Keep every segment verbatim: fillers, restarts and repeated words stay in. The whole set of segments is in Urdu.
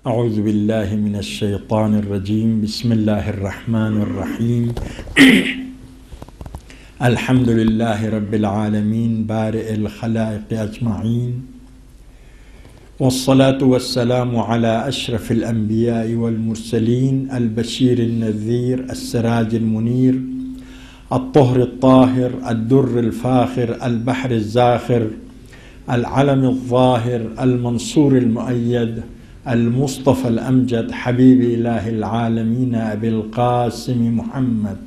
اعوذ باللہ من الشیطان الرجیم بسم اللہ الرحمن الرحیم الحمد للہ رب العالمین بارئ الخلائق اجمعین والصلاة والسلام على اشرف الانبیاء والمرسلین البشیر النذیر السراج المنیر الطہر الطاہر الدر الفاخر البحر الزاخر العلم الظاہر المنصور المؤید المصطفى الأمجد حبيب إله العالمين أبي القاسم محمد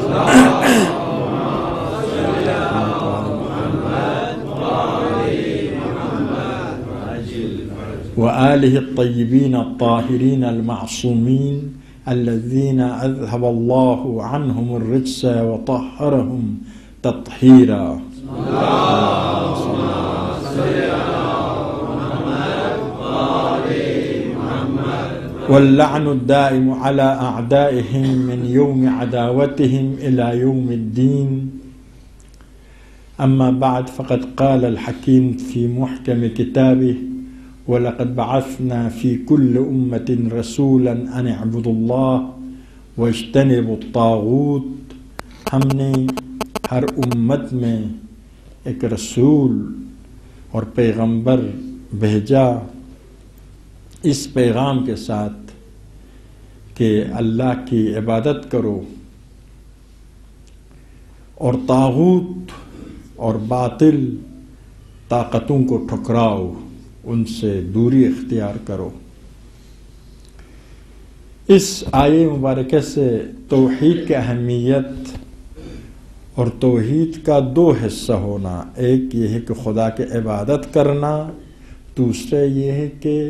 وآله الطيبين الطاهرين المعصومين الذين أذهب الله عنهم الرجس وطهرهم تطهيرا. واللعن الدائم على أعدائهم من يوم عداوتهم إلى يوم الدين. أما بعد، فقد قال الحكيم في محكم كتابه: ولقد بعثنا في كل أمة رسولا أن اعبدوا الله واجتنبوا الطاغوت. ہم نے ہر امت میں ایک رسول اور پیغمبر بھیجا اس پیغام کے ساتھ کہ اللہ کی عبادت کرو اور طاغوت اور باطل طاقتوں کو ٹھکراؤ، ان سے دوری اختیار کرو. اس آیے مبارکہ سے توحید کی اہمیت اور توحید کا دو حصہ ہونا، ایک یہ ہے کہ خدا کی عبادت کرنا، دوسرے یہ ہے کہ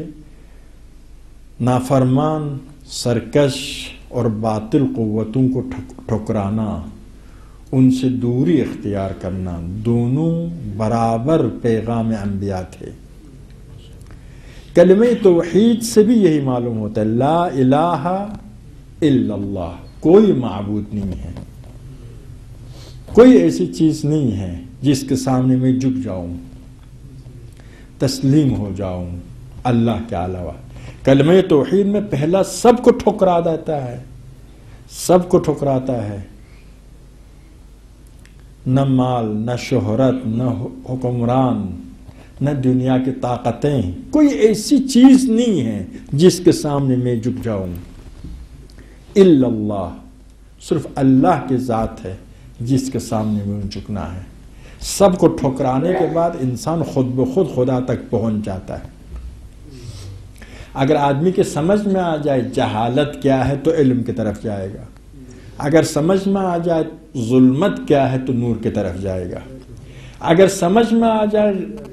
نافرمان، سرکش اور باطل قوتوں کو ٹھکرانا، ان سے دوری اختیار کرنا. دونوں برابر پیغام انبیاء تھے. کلمہ توحید سے بھی یہی معلوم ہوتا ہے، لا الہ الا اللہ، کوئی معبود نہیں ہے، کوئی ایسی چیز نہیں ہے جس کے سامنے میں جھک جاؤں، تسلیم ہو جاؤں اللہ کے علاوہ. کلمہ توحید میں پہلا سب کو ٹھکرا دیتا ہے، سب کو ٹھکراتا ہے. نہ مال، نہ شہرت، نہ حکمران، نہ دنیا کی طاقتیں، کوئی ایسی چیز نہیں ہے جس کے سامنے میں جھک جاؤں. الا اللہ، صرف اللہ کی ذات ہے جس کے سامنے میں جھکنا ہے. سب کو ٹھکرانے کے بعد انسان خود بخود خدا تک پہنچ جاتا ہے. اگر آدمی کے سمجھ میں آ جائے جہالت کیا ہے تو علم کی طرف جائے گا، اگر سمجھ میں آ جائے ظلمت کیا ہے تو نور کی طرف جائے گا، اگر سمجھ میں آ جائے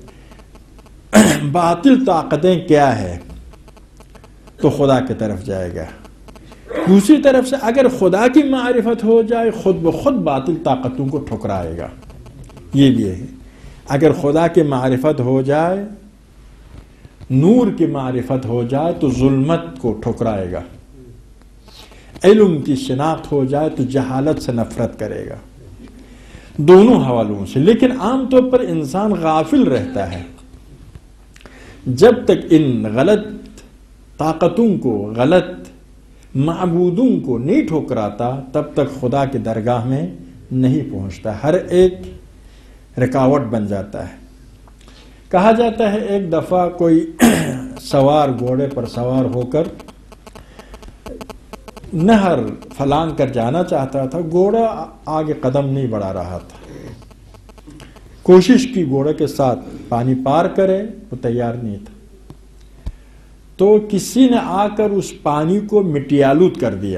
باطل طاقتیں کیا ہے تو خدا کی طرف جائے گا. دوسری طرف سے اگر خدا کی معرفت ہو جائے خود بخود باطل طاقتوں کو ٹھکرائے گا. یہ بھی ہے، اگر خدا کی معرفت ہو جائے، نور کی معرفت ہو جائے تو ظلمت کو ٹھکرائے گا، علم کی شناخت ہو جائے تو جہالت سے نفرت کرے گا. دونوں حوالوں سے. لیکن عام طور پر انسان غافل رہتا ہے. جب تک ان غلط طاقتوں کو، غلط معبودوں کو نہیں ٹھکراتا تب تک خدا کی درگاہ میں نہیں پہنچتا. ہر ایک رکاوٹ بن جاتا ہے. کہا جاتا ہے ایک دفعہ کوئی سوار گھوڑے پر سوار ہو کر نہر پھلانگ کر جانا چاہتا تھا. گھوڑا آگے قدم نہیں بڑھا رہا تھا. کوشش کی گھوڑے کے ساتھ پانی پار کرے، وہ تیار نہیں تھا. تو کسی نے آ کر اس پانی کو مٹی آلود کر دیا،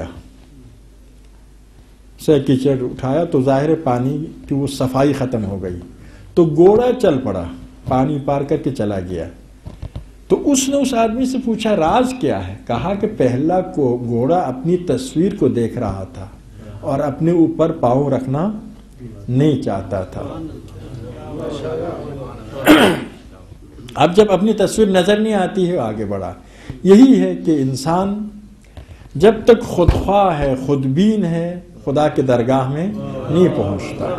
سے کیچڑ اٹھایا تو ظاہر پانی کی وہ صفائی ختم ہو گئی. تو گھوڑا چل پڑا، پانی پار کر کے چلا گیا. تو اس نے اس آدمی سے پوچھا راز کیا ہے؟ کہا کہ پہلا کو گھوڑا اپنی تصویر کو دیکھ رہا تھا اور اپنے اوپر پاؤں رکھنا نہیں چاہتا تھا. اب جب اپنی تصویر نظر نہیں آتی ہے آگے بڑھا. یہی ہے کہ انسان جب تک خودخواہ ہے، خودبین ہے، خدا کے درگاہ میں نہیں پہنچتا.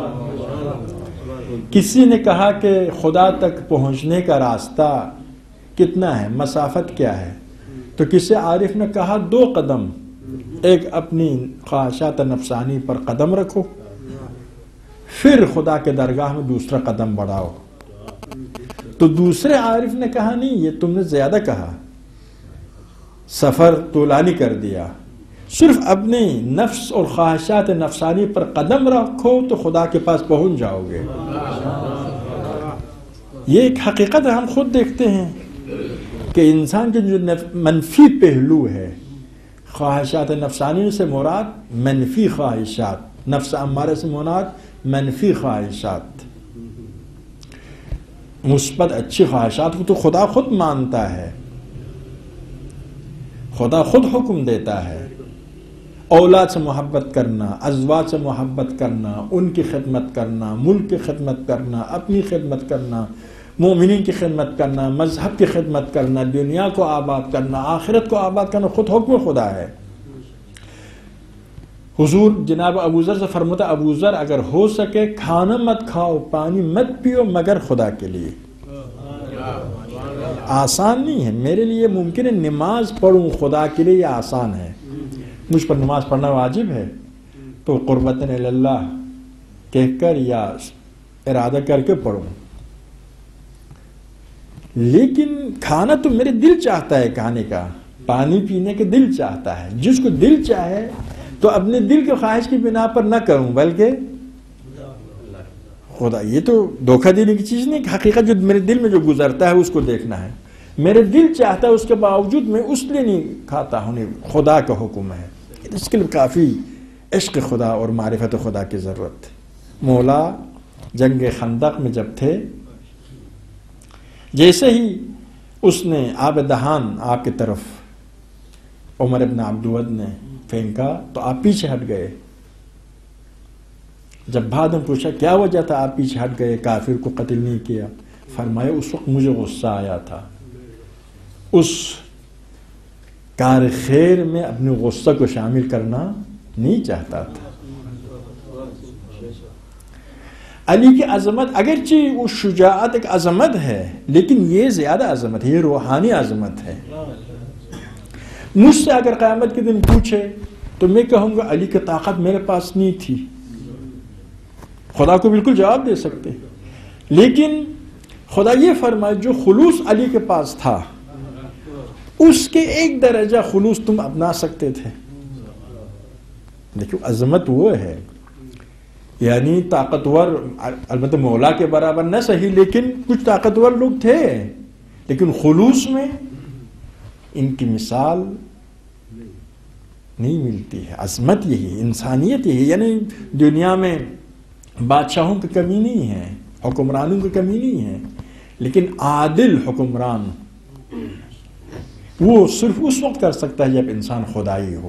کسی نے کہا کہ خدا تک پہنچنے کا راستہ کتنا ہے، مسافت کیا ہے؟ تو کسی عارف نے کہا دو قدم، ایک اپنی خواہشات نفسانی پر قدم رکھو، پھر خدا کے درگاہ میں دوسرا قدم بڑھاؤ۔ تو دوسرے عارف نے کہا نہیں، یہ تم نے زیادہ کہا، سفر طولانی کر دیا، صرف اپنی نفس اور خواہشات نفسانی پر قدم رکھو تو خدا کے پاس پہنچ جاؤ گے۔ یہ ایک حقیقت ہم خود دیکھتے ہیں کہ انسان کے جو منفی پہلو ہے، خواہشات نفسانی سے مراد منفی خواہشات، نفس امارہ سے مراد منفی خواہشات، مثبت اچھی خواہشات کو تو خدا خود مانتا ہے، خدا خود حکم دیتا ہے۔ اولاد سے محبت کرنا، ازواج سے محبت کرنا، ان کی خدمت کرنا، ملک کی خدمت کرنا، اپنی خدمت کرنا، مومنین کی خدمت کرنا، مذہب کی خدمت کرنا، دنیا کو آباد کرنا، آخرت کو آباد کرنا، خود حکم خدا ہے۔ حضور جناب ابو ذر سے فرماتا، ابو ذر اگر ہو سکے کھانا مت کھاؤ، پانی مت پیو مگر خدا کے لیے۔ آسان نہیں ہے میرے لیے، ممکن ہے نماز پڑھوں خدا کے لیے، یہ آسان ہے، مجھ پر نماز پڑھنا واجب ہے تو قربتاً اللہ کہہ کر یا ارادہ کر کے پڑھوں، لیکن کھانا تو میرے دل چاہتا ہے کھانے کا، پانی پینے کے دل چاہتا ہے، جس کو دل چاہے تو اپنے دل کے خواہش کی بنا پر نہ کروں بلکہ خدا۔ یہ تو دھوکہ دینے کی چیز نہیں، حقیقت جو میرے دل میں جو گزرتا ہے اس کو دیکھنا ہے، میرے دل چاہتا ہے اس کے باوجود میں اس لیے نہیں کھاتا ہوں، خدا کا حکم ہے۔ اس کے لیے کافی عشق خدا اور معرفت خدا کی ضرورت ہے۔ مولا جنگ خندق میں جب تھے، جیسے ہی اس نے آب دہان آپ کی طرف عمر ابن عبدود نے پھینکا تو آپ پیچھے ہٹ گئے۔ جب بعد میں پوچھا کیا وجہ تھا آپ پیچھے ہٹ گئے، کافر کو قتل نہیں کیا؟ فرمایا اس وقت مجھے غصہ آیا تھا، اس کار خیر میں اپنے غصہ کو شامل کرنا نہیں چاہتا تھا۔ علی کی عظمت اگرچہ وہ شجاعت ایک عظمت ہے، لیکن یہ زیادہ عظمت ہے، یہ روحانی عظمت ہے۔ مجھ سے اگر قیامت کے دن پوچھے تو میں کہوں گا علی کی طاقت میرے پاس نہیں تھی، خدا کو بالکل جواب دے سکتے، لیکن خدا یہ فرمائے جو خلوص علی کے پاس تھا اس کے ایک درجہ خلوص تم اپنا سکتے تھے۔ دیکھو عظمت وہ ہے، یعنی طاقتور، البتہ مولا کے برابر نہ صحیح لیکن کچھ طاقتور لوگ تھے، لیکن خلوص میں ان کی مثال نہیں ملتی ہے۔ عظمت یہی، انسانیت یہی، یعنی دنیا میں بادشاہوں کی کمی نہیں ہے، حکمرانوں کی کمی نہیں ہے، لیکن عادل حکمران وہ صرف اس وقت کر سکتا ہے جب انسان خدائی ہو،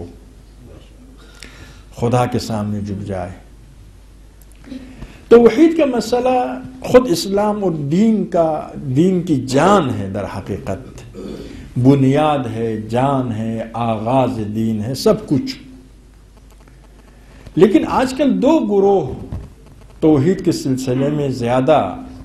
خدا کے سامنے جھک جائے۔ توحید کا مسئلہ خود اسلام اور دین کا دین کی جان ہے، در حقیقت بنیاد ہے، جان ہے، آغاز دین ہے، سب کچھ۔ لیکن آج کل دو گروہ توحید کے سلسلے میں زیادہ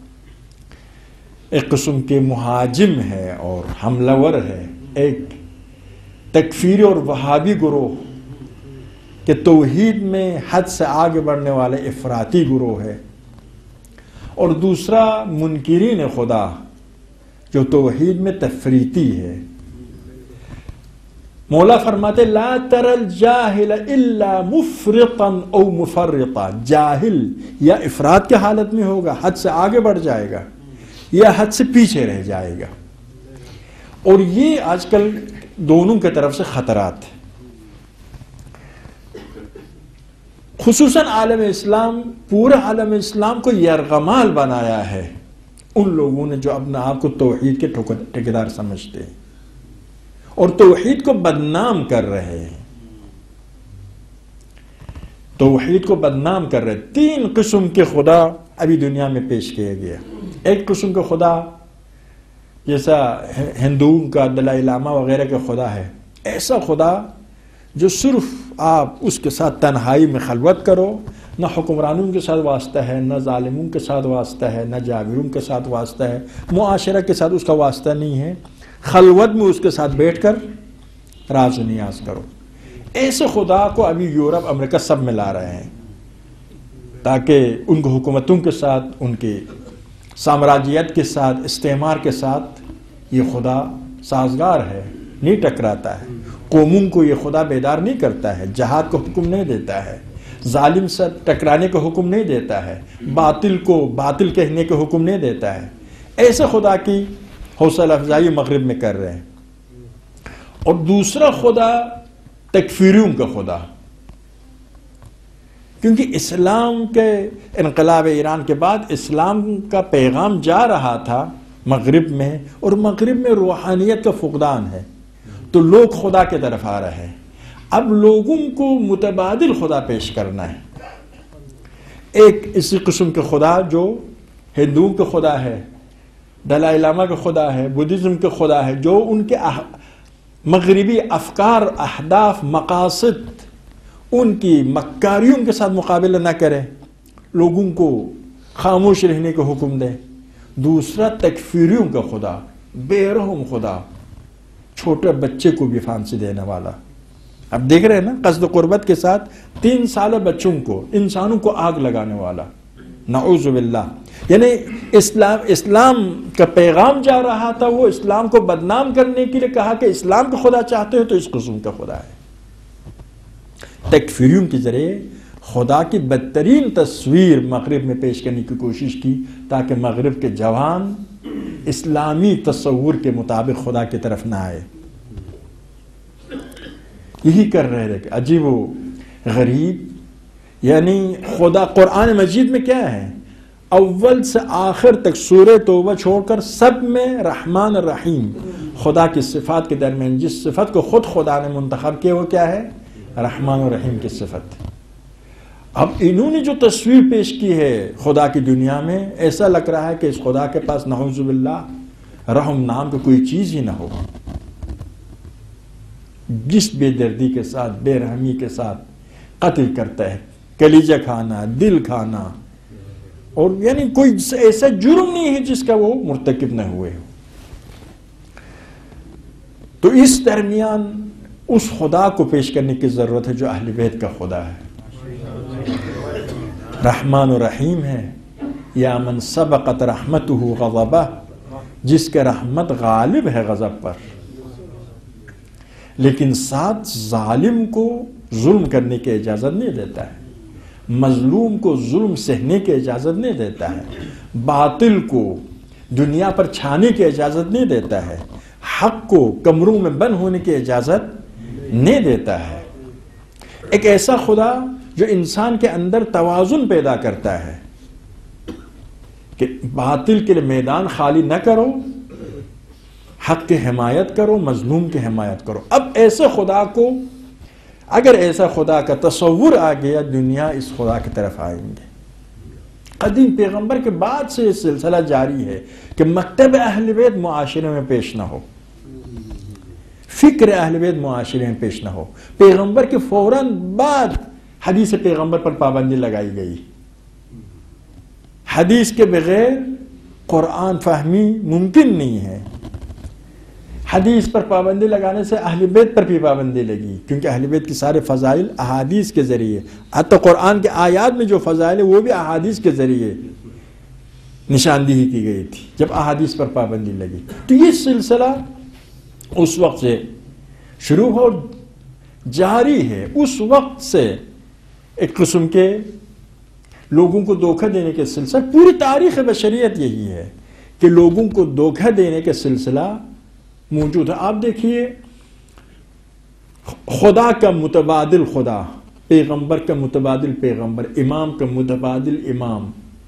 ایک قسم کے مہاجم ہے اور حملہ ور ہے، ایک تکفیری اور وہابی گروہ کہ توحید میں حد سے آگے بڑھنے والے افراطی گروہ ہے، اور دوسرا منکرین خدا جو توحید میں تفریطی ہے۔ مولا فرماتے لا تر الجاہل الا مفرطا او مفرطا، جاہل یا افراط کے حالت میں ہوگا، حد سے آگے بڑھ جائے گا، یا حد سے پیچھے رہ جائے گا، اور یہ آج کل دونوں کی طرف سے خطرات ہیں۔ خصوصاً عالم اسلام، پورا عالم اسلام کو یرغمال بنایا ہے ان لوگوں نے جو اپنے آپ کو توحید کے ٹھیکیدار سمجھتے ہیں اور توحید کو بدنام کر رہے ہیں، توحید کو بدنام کر رہے۔ تین قسم کے خدا ابھی دنیا میں پیش کیا گیا۔ ایک قسم کا خدا جیسا ہندوؤں کا دلائی لاما وغیرہ کا خدا ہے، ایسا خدا جو صرف آپ اس کے ساتھ تنہائی میں خلوت کرو، نہ حکمرانوں کے ساتھ واسطہ ہے، نہ ظالموں کے ساتھ واسطہ ہے، نہ جابروں کے ساتھ واسطہ ہے، معاشرہ کے ساتھ اس کا واسطہ نہیں ہے، خلوت میں اس کے ساتھ بیٹھ کر راز و نیاز کرو۔ ایسے خدا کو ابھی یورپ امریکہ سب ملا رہے ہیں تاکہ ان کو حکومتوں کے ساتھ، ان کی سامراجیت کے ساتھ، استعمار کے ساتھ یہ خدا سازگار ہے، نہیں ٹکراتا ہے۔ قوموں کو یہ خدا بیدار نہیں کرتا ہے، جہاد کو حکم نہیں دیتا ہے، ظالم سے ٹکرانے کا حکم نہیں دیتا ہے، باطل کو باطل کہنے کا حکم نہیں دیتا ہے۔ ایسے خدا کی حوصلہ افزائی مغرب میں کر رہے ہیں۔ اور دوسرا خدا تکفیریوں کا خدا، کیونکہ اسلام کے انقلاب ایران کے بعد اسلام کا پیغام جا رہا تھا مغرب میں، اور مغرب میں روحانیت کا فقدان ہے، تو لوگ خدا کی طرف آ رہے ہیں۔ اب لوگوں کو متبادل خدا پیش کرنا ہے، ایک اسی قسم کے خدا جو ہندوؤں کے خدا ہے، دلائی لاما کا خدا ہے، بدھزم کے خدا ہے، جو ان کے مغربی افکار، اہداف، مقاصد، ان کی مکاریوں کے ساتھ مقابلہ نہ کرے، لوگوں کو خاموش رہنے کا حکم دے۔ دوسرا تکفیریوں کا خدا، بے رحم خدا، چھوٹے بچے کو بھی پھانسی دینے والا۔ اب دیکھ رہے ہیں نا، قصد قربت کے ساتھ تین سالہ بچوں کو، انسانوں کو آگ لگانے والا، نعوذ باللہ۔ یعنی اسلام اسلام کا پیغام جا رہا تھا، وہ اسلام کو بدنام کرنے کے لیے کہا کہ اسلام کا خدا چاہتے ہو تو اس قسم کا خدا ہے۔ تکفیریوں کے ذریعے خدا کی بدترین تصویر مغرب میں پیش کرنے کی کوشش کی تاکہ مغرب کے جوان اسلامی تصور کے مطابق خدا کی طرف نہ آئے۔ یہی کر رہے تھے کہ عجیب و غریب، یعنی خدا قرآن مجید میں کیا ہے، اول سے آخر تک سورہ توبہ چھوڑ کر سب میں رحمان الرحیم، خدا کی صفات کے درمیان جس صفت کو خود خدا نے منتخب کیا وہ کیا ہے، رحمان الرحیم کی صفت۔ اب انہوں نے جو تصویر پیش کی ہے خدا کی دنیا میں، ایسا لگ رہا ہے کہ اس خدا کے پاس نعوذ باللہ رحم نام کا کوئی چیز ہی نہ ہو۔ جس بے دردی کے ساتھ، بے رحمی کے ساتھ قتل کرتا ہے، کلیجہ کھانا، دل کھانا، اور یعنی کوئی ایسا جرم نہیں ہے جس کا وہ مرتکب نہ ہوئے ہو۔ تو اس درمیان اس خدا کو پیش کرنے کی ضرورت ہے جو اہل بیت کا خدا ہے، رحمان و رحیم ہے۔ یا من سبقت رحمتہ غضبہ، جس کے رحمت غالب ہے غضب پر، لیکن ساتھ ظالم کو ظلم کرنے کی اجازت نہیں دیتا ہے، مظلوم کو ظلم سہنے کی اجازت نہیں دیتا ہے، باطل کو دنیا پر چھانے کی اجازت نہیں دیتا ہے، حق کو کمروں میں بند ہونے کی اجازت نہیں دیتا ہے۔ ایک ایسا خدا جو انسان کے اندر توازن پیدا کرتا ہے کہ باطل کے لیے میدان خالی نہ کرو، حق کی حمایت کرو، مظلوم کی حمایت کرو۔ اب ایسے خدا کو، اگر ایسا خدا کا تصور آ گیا، دنیا اس خدا کی طرف آئیں گے۔ قدیم پیغمبر کے بعد سے یہ سلسلہ جاری ہے کہ مکتب اہل بیت معاشرے میں پیش نہ ہو، فکر اہل بیت معاشرے میں پیش نہ ہو۔ پیغمبر کے فوراً بعد حدیث پیغمبر پر پابندی لگائی گئی۔ حدیث کے بغیر قرآن فہمی ممکن نہیں ہے۔ حدیث پر پابندی لگانے سے اہل بیت پر بھی پابندی لگی، کیونکہ اہل بیت کی سارے فضائل احادیث کے ذریعے، حتی قرآن کے آیات میں جو فضائل ہیں وہ بھی احادیث کے ذریعے نشاندہی کی گئی تھی جب احادیث پر پابندی لگی۔ تو یہ سلسلہ اس وقت سے شروع ہو جاری ہے، اس وقت سے ایک قسم کے لوگوں کو دھوکہ دینے کے سلسلہ، پوری تاریخ بشریت یہی ہے کہ لوگوں کو دھوکہ دینے کے سلسلہ موجود ہے۔ آپ دیکھیے، خدا کا متبادل خدا، پیغمبر کا متبادل پیغمبر، امام کا متبادل امام،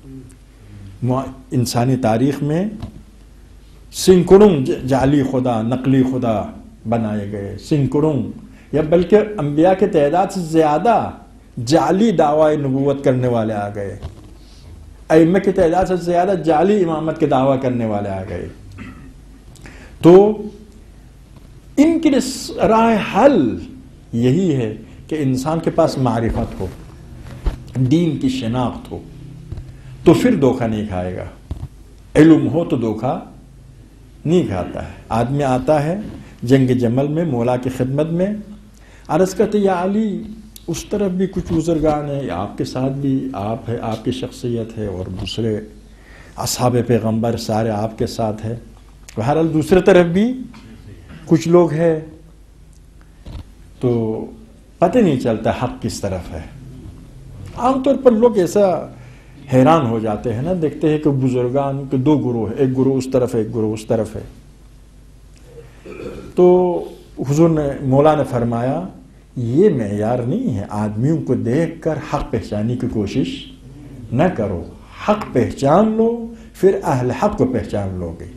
انسانی تاریخ میں سینکڑوں جعلی خدا، نقلی خدا بنائے گئے، سینکڑوں یا بلکہ انبیاء کے تعداد سے زیادہ جعلی دعوی نبوت کرنے والے آ گئے، ائمہ کی تعداد سے زیادہ جعلی امامت کے دعویٰ کرنے والے آ گئے۔ تو ان کے لیے راہ حل یہی ہے کہ انسان کے پاس معرفت ہو، دین کی شناخت ہو تو پھر دھوکہ نہیں کھائے گا. علم ہو تو دھوکہ نہیں کھاتا ہے. آدمی آتا ہے جنگ جمل میں مولا کی خدمت میں، عرض کرتے یا علی اس طرف بھی کچھ بزرگان ہیں، آپ کے ساتھ بھی آپ ہے، آپ کی شخصیت ہے، اور دوسرے اصحاب پیغمبر سارے آپ کے ساتھ ہے، بہرحال دوسرے طرف بھی کچھ لوگ ہیں، تو پتہ نہیں چلتا حق کس طرف ہے. عام طور پر لوگ ایسا حیران ہو جاتے ہیں نا، دیکھتے ہیں کہ بزرگان کے دو گروہ ہیں، ایک گروہ اس طرف ہے، ایک گروہ اس طرف ہے. تو حضور نے مولا نے فرمایا یہ معیار نہیں ہے، آدمیوں کو دیکھ کر حق پہچاننے کی کوشش نہ کرو، حق پہچان لو پھر اہل حق کو پہچان لو گے.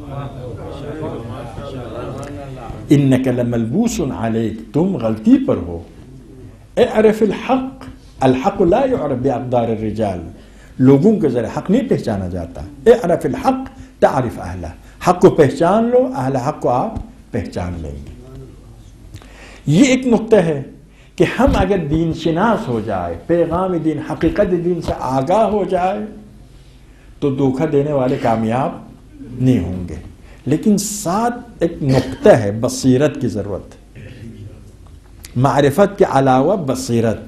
انک لملبوس علیک، تم غلطی پر ہو. اعرف الحق، الحق لا يعرف باقدار الرجال، لوگوں کے ذریعے حق نہیں پہچانا جاتا. اعرف الحق تعرف اہلہ، حق کو پہچان لو، اہل حق کو آپ پہچان لیں گے. یہ ایک نقطہ ہے کہ ہم اگر دین شناس ہو جائے، پیغام دین، حقیقت دین سے آگاہ ہو جائے تو دھوکہ دینے والے کامیاب نہیں ہوں گے. لیکن ساتھ ایک نقطہ ہے، بصیرت کی ضرورت. معرفت کے علاوہ بصیرت،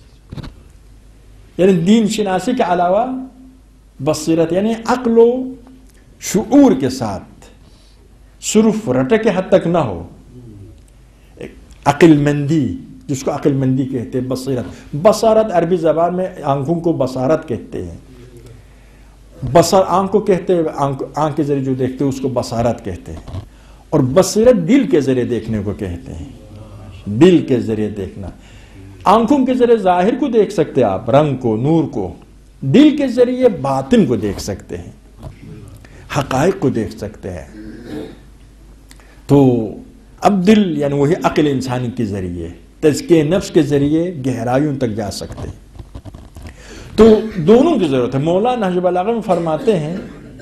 یعنی دین شناسی کے علاوہ بصیرت، یعنی عقل و شعور کے ساتھ، صرف رٹے کے حد تک نہ ہو. عقل مندی، جس کو عقل مندی کہتے ہیں. بصیرت، بصارت عربی زبان میں آنکھوں کو بصارت کہتے ہیں. بصر آنکھ کو کہتے ہیں، آنکھ کے ذریعے جو دیکھتے ہیں اس کو بصارت کہتے ہیں. اور بصیرت دل کے ذریعے دیکھنے کو کہتے ہیں. دل کے ذریعے دیکھنا، آنکھوں کے ذریعے ظاہر کو دیکھ سکتے ہیں آپ، رنگ کو، نور کو. دل کے ذریعے باطن کو دیکھ سکتے ہیں، حقائق کو دیکھ سکتے ہیں. تو اب دل یعنی وہی عقل انسانی کے ذریعے، تزکیہ نفس کے ذریعے گہرائیوں تک جا سکتے ہیں. تو دونوں کی ضرورت ہے. مولا نہج البلاغہ میں فرماتے ہیں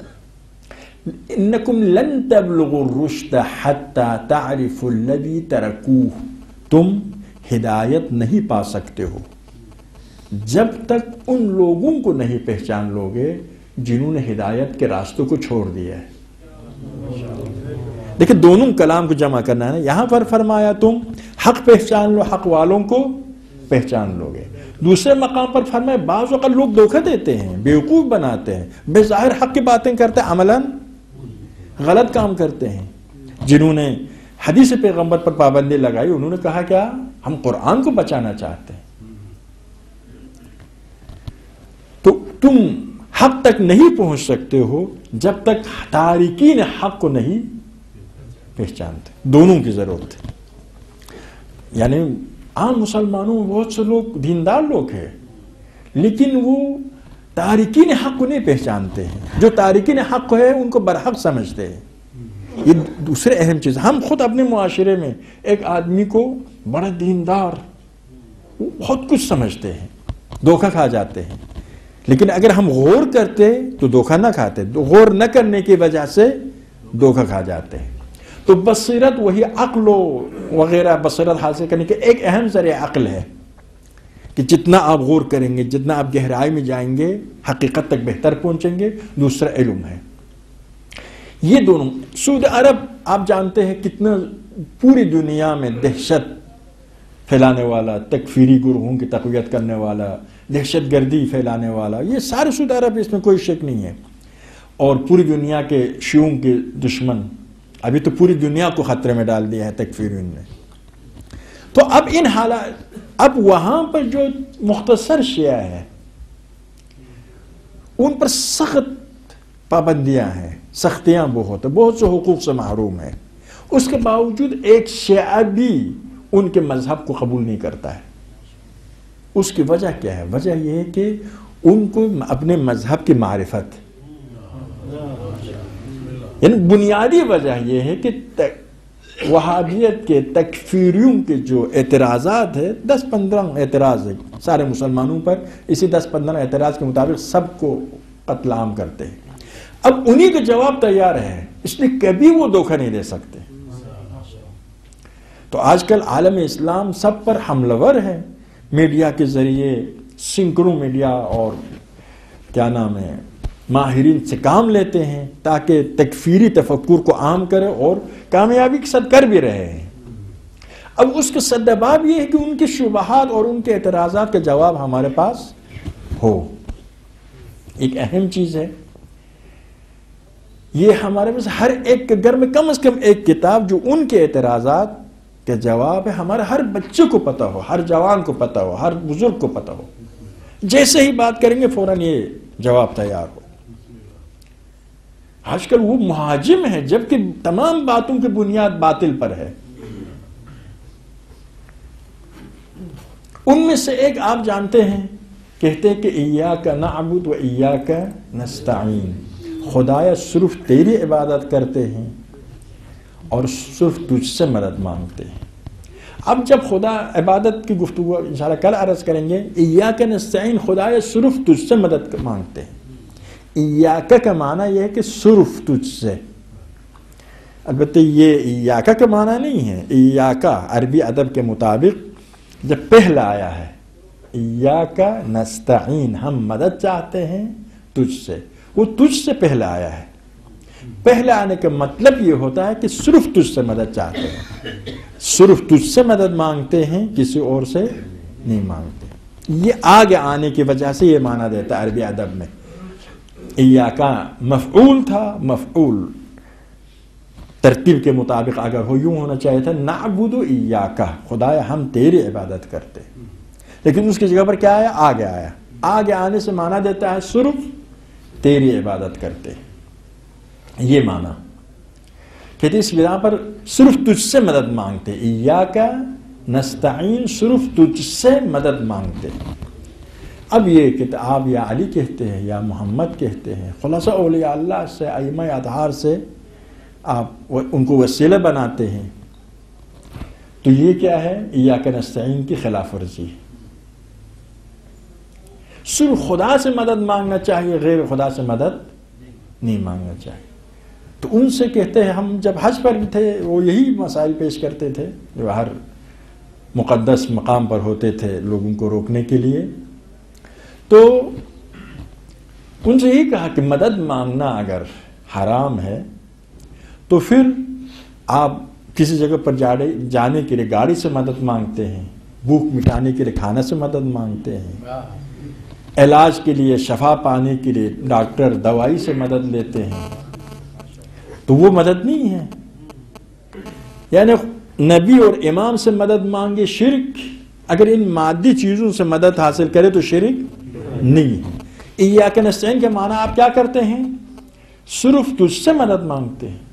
انکم لن تبلغوا الرشد حتی تعرفوا الذی ترکوہ، تم ہدایت نہیں پا سکتے ہو جب تک ان لوگوں کو نہیں پہچان لوگے جنہوں نے ہدایت کے راستوں کو چھوڑ دیا ہے. دیکھیں دونوں کلام کو جمع کرنا ہے. یہاں پر فرمایا تم حق پہچان لو، حق والوں کو پہچان لو گے. دوسرے مقام پر فرمایا بعض اوقات لوگ دھوکہ دیتے ہیں، بیوقوف بناتے ہیں، بے ظاہر حق کی باتیں کرتے ہیں، عملاً غلط کام کرتے ہیں. جنہوں نے حدیث پیغمبر پر پابندی لگائی انہوں نے کہا کیا ہم قرآن کو بچانا چاہتے ہیں. تو تم حق تک نہیں پہنچ سکتے ہو جب تک تارکین حق کو نہیں پہچانتے. دونوں کی ضرورت ہے. یعنی عام مسلمانوں میں بہت سے لوگ دیندار لوگ ہیں لیکن وہ تارکین حق کو نہیں پہچانتے ہیں. جو تارکین حق ہے ان کو برحق سمجھتے ہیں. یہ دوسرے اہم چیز. ہم خود اپنے معاشرے میں ایک آدمی کو بڑا دیندار بہت کچھ سمجھتے ہیں، دھوکہ کھا جاتے ہیں. لیکن اگر ہم غور کرتے تو دھوکہ نہ کھاتے، غور نہ کرنے کی وجہ سے دھوکہ کھا جاتے ہیں. تو بصیرت وہی عقل وغیرہ بصیرت حاصل کرنے کے ایک اہم ذریعہ عقل ہے کہ جتنا آپ غور کریں گے، جتنا آپ گہرائی میں جائیں گے حقیقت تک بہتر پہنچیں گے. دوسرا علم ہے. یہ دونوں. سعودی عرب آپ جانتے ہیں کتنا پوری دنیا میں دہشت پھیلانے والا، تکفیری گروہوں کی تقویت کرنے والا، دہشت گردی پھیلانے والا، یہ سارے سعودی عرب، اس میں کوئی شک نہیں ہے. اور پوری دنیا کے شیعوں کے دشمن، ابھی تو پوری دنیا کو خطرے میں ڈال دیا ہے تکفیریوں نے. تو اب ان حالات، اب وہاں پر جو مختصر شیعہ ہے ان پر سخت پابندیاں ہیں، سختیاں بہت ہیں، بہت سے حقوق سے محروم ہیں. اس کے باوجود ایک شیعہ بھی ان کے مذہب کو قبول نہیں کرتا ہے. اس کی وجہ کیا ہے؟ وجہ یہ ہے کہ ان کو اپنے مذہب کی معرفت، یعنی بنیادی وجہ یہ ہے کہ وہابیت کے تکفیریوں کے جو اعتراضات ہے، دس پندرہ اعتراض ہے سارے مسلمانوں پر، اسی دس پندرہ اعتراض کے مطابق سب کو قتل عام کرتے ہیں. اب انہی کا جواب تیار ہے، اس لیے کبھی وہ دھوکہ نہیں دے سکتے. تو آج کل عالم اسلام سب پر حملہ ور ہے، میڈیا کے ذریعے سینکڑوں میڈیا اور کیا نام ہے ماہرین سے کام لیتے ہیں تاکہ تکفیری تفکر کو عام کرے اور کامیابی کے ساتھ کر بھی رہے ہیں. اب اس کے سدباب یہ ہے کہ ان کے شبہات اور ان کے اعتراضات کا جواب ہمارے پاس ہو. ایک اہم چیز ہے یہ ہمارے پاس ہر ایک کے گھر میں کم از کم ایک کتاب جو ان کے اعتراضات کے جواب ہے ہمارے ہر بچے کو پتہ ہو, ہر جوان کو پتہ ہو, ہر بزرگ کو پتہ ہو. جیسے ہی بات کریں گے فوراً یہ جواب تیار ہو. آج کل وہ مہاجم ہے جبکہ تمام باتوں کی بنیاد باطل پر ہے. ان میں سے ایک آپ جانتے ہیں, کہتے ہیں کہ ایاک نعبد و ایاک نستعین, خدایا صرف تیری عبادت کرتے ہیں اور صرف تجھ سے مدد مانگتے ہیں. اب جب خدا عبادت کی گفتگو انشاءاللہ کل عرض کریں گے, ایاک نستعین خدایا صرف تجھ سے مدد مانگتے ہیں. ایاک کا معنی یہ ہے کہ صرف تجھ سے. البتہ یہ ایاک کا معنی نہیں ہے. ایاک عربی ادب کے مطابق جب پہلا آیا ہے ایاک نستعین, ہم مدد چاہتے ہیں تجھ سے, وہ تجھ سے پہلا آیا ہے. پہلے آنے کا مطلب یہ ہوتا ہے کہ صرف تجھ سے مدد چاہتے ہیں, صرف تجھ سے مدد مانگتے ہیں, کسی اور سے نہیں مانگتے. یہ آگے آنے کی وجہ سے یہ معنی دیتا ہے عربی ادب میں. ایاک مفعول تھا, مفعول ترتیب کے مطابق اگر ہو یوں ہونا چاہیے تھا نعبد ایاک, خدایا ہم تیری عبادت کرتے. لیکن اس کی جگہ پر کیا آیا, آگے آیا. آگے آنے سے معنی دیتا ہے صرف تیری عبادت کرتے. یہ معنی کہتے اس بنا پر صرف تجھ سے مدد مانگتے. ایاک نستعین, صرف تجھ سے مدد مانگتے. اب یہ کہ آپ یا علی کہتے ہیں یا محمد کہتے ہیں, خلاصہ اولیاء اللہ سے, ائمہ اطہار سے آپ ان کو وسیلہ بناتے ہیں, تو یہ کیا ہے, ایاک نستعین کی خلاف ورزی ہے. صرف خدا سے مدد مانگنا چاہیے, غیر خدا سے مدد نہیں مانگنا چاہیے. تو ان سے کہتے ہیں, ہم جب حج پر تھے وہ یہی مسائل پیش کرتے تھے جو ہر مقدس مقام پر ہوتے تھے لوگوں کو روکنے کے لیے. تو ان سے یہی کہا کہ مدد مانگنا اگر حرام ہے تو پھر آپ کسی جگہ پر جانے کے لیے گاڑی سے مدد مانگتے ہیں, بھوک مٹانے کے لیے کھانا سے مدد مانگتے ہیں, علاج کے لیے شفا پانے کے لیے ڈاکٹر دوائی سے مدد لیتے ہیں, تو وہ مدد نہیں ہے. یعنی نبی اور امام سے مدد مانگے شرک, اگر ان مادی چیزوں سے مدد حاصل کرے تو شرک نہیں ہے. ایاک نستعین کے معنی آپ کیا کرتے ہیں, صرف تجھ سے مدد مانگتے ہیں.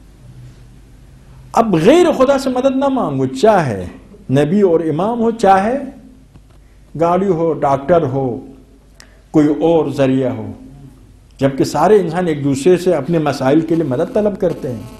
اب غیر خدا سے مدد نہ مانگو, چاہے نبی اور امام ہو, چاہے گاڑی ہو, ڈاکٹر ہو, کوئی اور ذریعہ ہو, جبکہ سارے انسان ایک دوسرے سے اپنے مسائل کے لیے مدد طلب کرتے ہیں.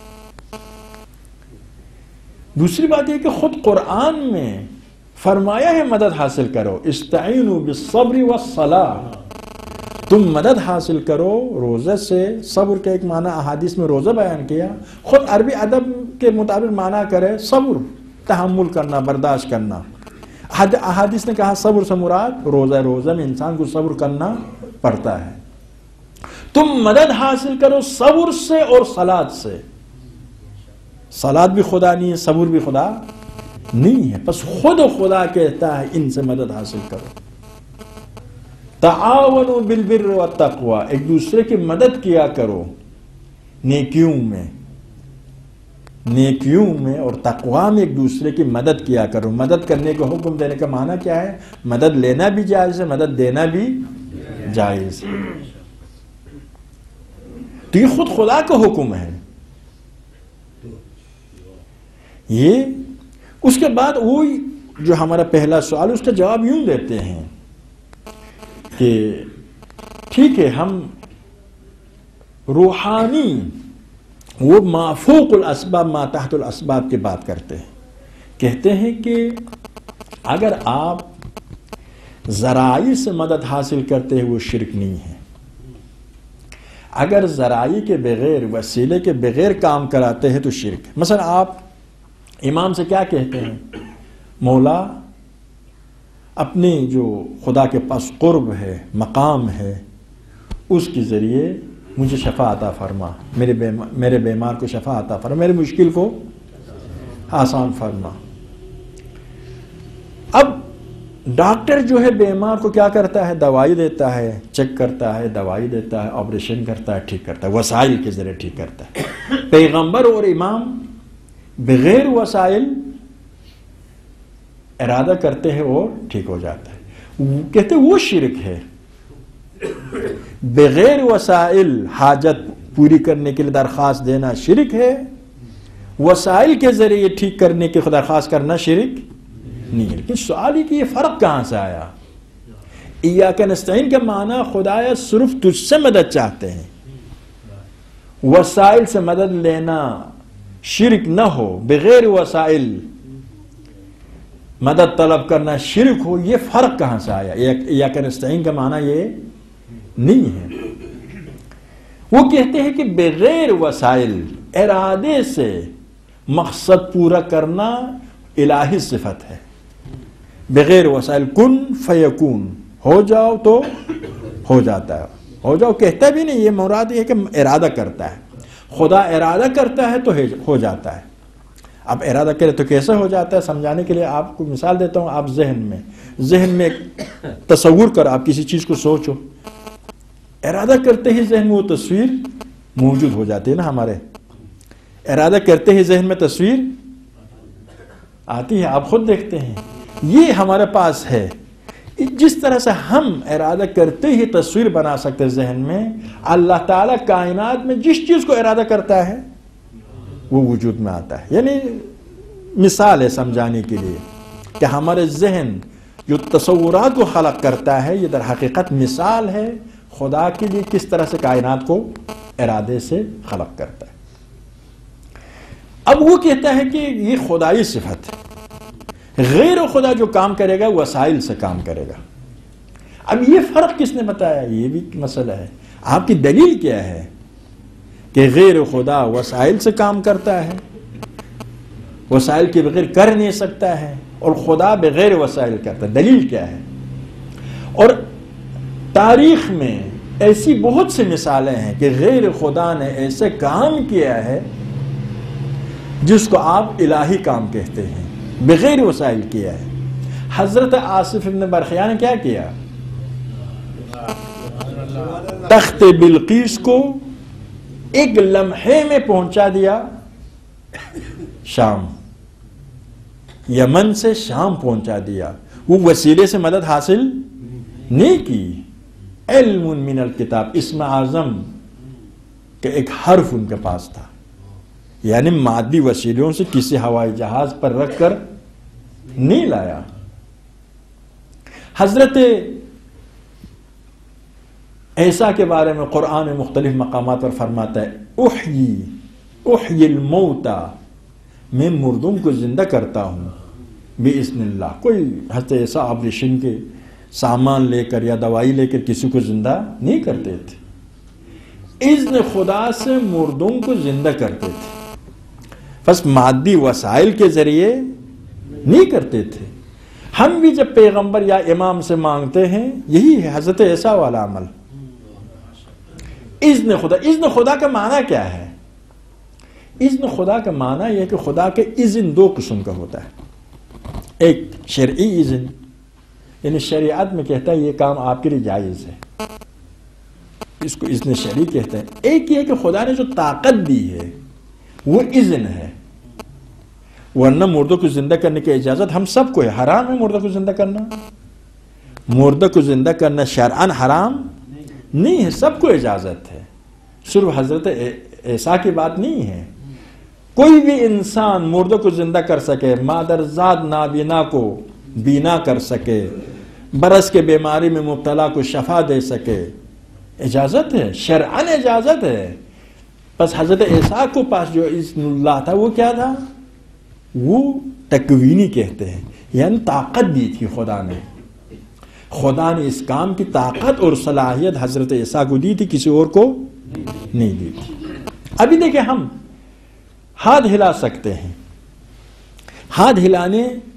دوسری بات یہ کہ خود قرآن میں فرمایا ہے مدد حاصل کرو, استعینوا بالصبر والصلاۃ, تم مدد حاصل کرو روزہ سے. صبر کا ایک معنی احادیث میں روزہ بیان کیا, خود عربی ادب کے مطابق معنی کرے صبر, تحمل کرنا, برداشت کرنا. احادیث نے کہا صبر سے مراد روزہ, روزہ میں انسان کو صبر کرنا پڑتا ہے. تم مدد حاصل کرو صبر سے اور صلاۃ سے. صلاۃ بھی خدا نہیں ہے, صبر بھی خدا نہیں ہے, بس خود خدا کہتا ہے ان سے مدد حاصل کرو. تعاونوا بالبر والتقوی, ایک دوسرے کی مدد کیا کرو نیکیوں میں, نیکیوں میں اور تقوی میں ایک دوسرے کی مدد کیا کرو. مدد کرنے کا حکم دینے کا معنی کیا ہے, مدد لینا بھی جائز ہے, مدد دینا بھی جائز ہے. تو یہ خود خدا کا حکم ہے. یہ اس کے بعد وہ جو ہمارا پہلا سوال اس کا جواب یوں دیتے ہیں کہ ٹھیک ہے, ہم روحانی وہ ما فوق الاسباب ما تحت الاسباب کی بات کرتے ہیں. کہتے ہیں کہ اگر آپ ذرائع سے مدد حاصل کرتے ہیں وہ شرک نہیں ہے. اگر ذرائع کے بغیر, وسیلے کے بغیر کام کراتے ہیں تو شرک ہے. مثلا آپ امام سے کیا کہتے ہیں, مولا اپنی جو خدا کے پاس قرب ہے، مقام ہے، اس کے ذریعے مجھے شفا عطا فرما، میرے بیمار میرے بیمار کو شفا عطا فرما، میری مشکل کو آسان فرما۔ اب ڈاکٹر جو ہے بیمار کو کیا کرتا ہے؟ دوائی دیتا ہے، چیک کرتا ہے، دوائی دیتا ہے، آپریشن کرتا ہے، ٹھیک کرتا ہے، وسائل کے ذریعے ٹھیک کرتا ہے۔ پیغمبر اور امام بغیر وسائل ارادہ کرتے ہیں اور ٹھیک ہو جاتا ہے۔ کہتے ہیں وہ شرک ہے، بغیر وسائل حاجت پوری کرنے کے لیے درخواست دینا شرک ہے، وسائل کے ذریعے ٹھیک کرنے کی درخواست کرنا شرک نہیں ہے۔ لیکن سوال ہے کہ یہ فرق کہاں سے آیا؟ ایاک نستعین کا معنی خدایا صرف تجھ سے مدد چاہتے ہیں، وسائل سے مدد لینا شرک نہ ہو، بغیر وسائل مدد طلب کرنا شرک ہو، یہ فرق کہاں سے آیا؟ ایاک نستعین کا معنی یہ نہیں ہے۔ وہ کہتے ہیں کہ بغیر وسائل ارادے سے مقصد پورا کرنا الہی صفت ہے، بغیر وسائل کن فیکون، ہو جاؤ تو ہو جاتا ہے، ہو جاؤ کہتا بھی نہیں، یہ مراد یہ کہ ارادہ کرتا ہے، خدا ارادہ کرتا ہے تو ہو جاتا ہے۔ اب ارادہ کرے تو کیسے ہو جاتا ہے؟ سمجھانے کے لیے آپ کو مثال دیتا ہوں۔ آپ ذہن میں ذہن میں تصور کر، آپ کسی چیز کو سوچو، ارادہ کرتے ہی ذہن میں وہ تصویر موجود ہو جاتی ہے نا ہمارے، ارادہ کرتے ہی ذہن میں تصویر آتی ہے، آپ خود دیکھتے ہیں، یہ ہمارے پاس ہے۔ جس طرح سے ہم ارادہ کرتے ہی تصویر بنا سکتے ہیں ذہن میں، اللہ تعالیٰ کائنات میں جس چیز کو ارادہ کرتا ہے وہ وجود میں آتا ہے۔ یعنی مثال ہے سمجھانے کے لیے کہ ہمارے ذہن جو تصورات کو خلق کرتا ہے، یہ در حقیقت مثال ہے خدا کے لیے کس طرح سے کائنات کو ارادے سے خلق کرتا ہے۔ اب وہ کہتا ہے کہ یہ خدائی صفت ہے، غیر خدا جو کام کرے گا وسائل سے کام کرے گا۔ اب یہ فرق کس نے بتایا؟ یہ بھی مسئلہ ہے۔ آپ کی دلیل کیا ہے کہ غیر خدا وسائل سے کام کرتا ہے، وسائل کے بغیر کر نہیں سکتا ہے، اور خدا بغیر وسائل کرتا ہے؟ دلیل کیا ہے؟ اور تاریخ میں ایسی بہت سی مثالیں ہیں کہ غیر خدا نے ایسے کام کیا ہے جس کو آپ الہی کام کہتے ہیں، بغیر وسائل کیا ہے۔ حضرت آصف ابن برخیا نے کیا کیا؟ تخت بلقیس کو ایک لمحے میں پہنچا دیا شام، یمن سے شام پہنچا دیا۔ وہ وسیلے سے مدد حاصل نہیں کی۔ علم من الکتاب، اسم اعظم کہ ایک حرف ان کے پاس تھا، یعنی مادی وسیلوں سے کسی ہوائی جہاز پر رکھ کر نہیں لایا۔ حضرت عیسیٰ کے بارے میں قرآن میں مختلف مقامات پر فرماتا ہے، احیی احیی الموتى، میں مردوں کو زندہ کرتا ہوں باذن اللہ۔ کوئی حضرت عیسیٰ آپریشن کے سامان لے کر یا دوائی لے کر کسی کو زندہ نہیں کرتے تھے، اذن خدا سے مردوں کو زندہ کرتے تھے، بس مادی وسائل کے ذریعے نہیں کرتے تھے۔ ہم بھی جب پیغمبر یا امام سے مانگتے ہیں، یہی ہے حضرت عیسیٰ والا عمل، اذن خدا۔ اذن خدا کا معنی کیا ہے؟ اذن خدا کا معنی یہ ہے کہ خدا کے اذن دو قسم کا ہوتا ہے، ایک شرعی اذن، یعنی شریعت میں کہتا ہے یہ کام آپ کے لیے جائز ہے، اس کو اذن شرعی کہتے ہیں۔ ایک یہ کہ خدا نے جو طاقت دی ہے وہ اذن ہے، ورنہ مردوں کو زندہ کرنے کی اجازت ہم سب کو ہے۔ حرام ہے مردوں کو زندہ کرنا، مردوں کو زندہ کرنا شرعاً حرام نہیں ہے، سب کو اجازت ہے، صرف حضرت عیسیٰ کی بات نہیں ہے۔ کوئی بھی انسان مردوں کو زندہ کر سکے، مادرزاد نابینا کو بینا کر سکے، برس کے بیماری میں مبتلا کو شفا دے سکے، اجازت ہے، شرعاً اجازت ہے۔ بس حضرت عیسیٰ کو پاس جو اذن اللہ تھا وہ کیا تھا؟ وہ تکوینی کہتے ہیں، یعنی طاقت دی تھی خدا نے۔ خدا نے اس کام کی طاقت اور صلاحیت حضرت عیسیٰ کو دی تھی، کسی اور کو نہیں دی تھی۔ ابھی دیکھیں ہم ہاتھ ہلا سکتے ہیں، ہاتھ ہلانے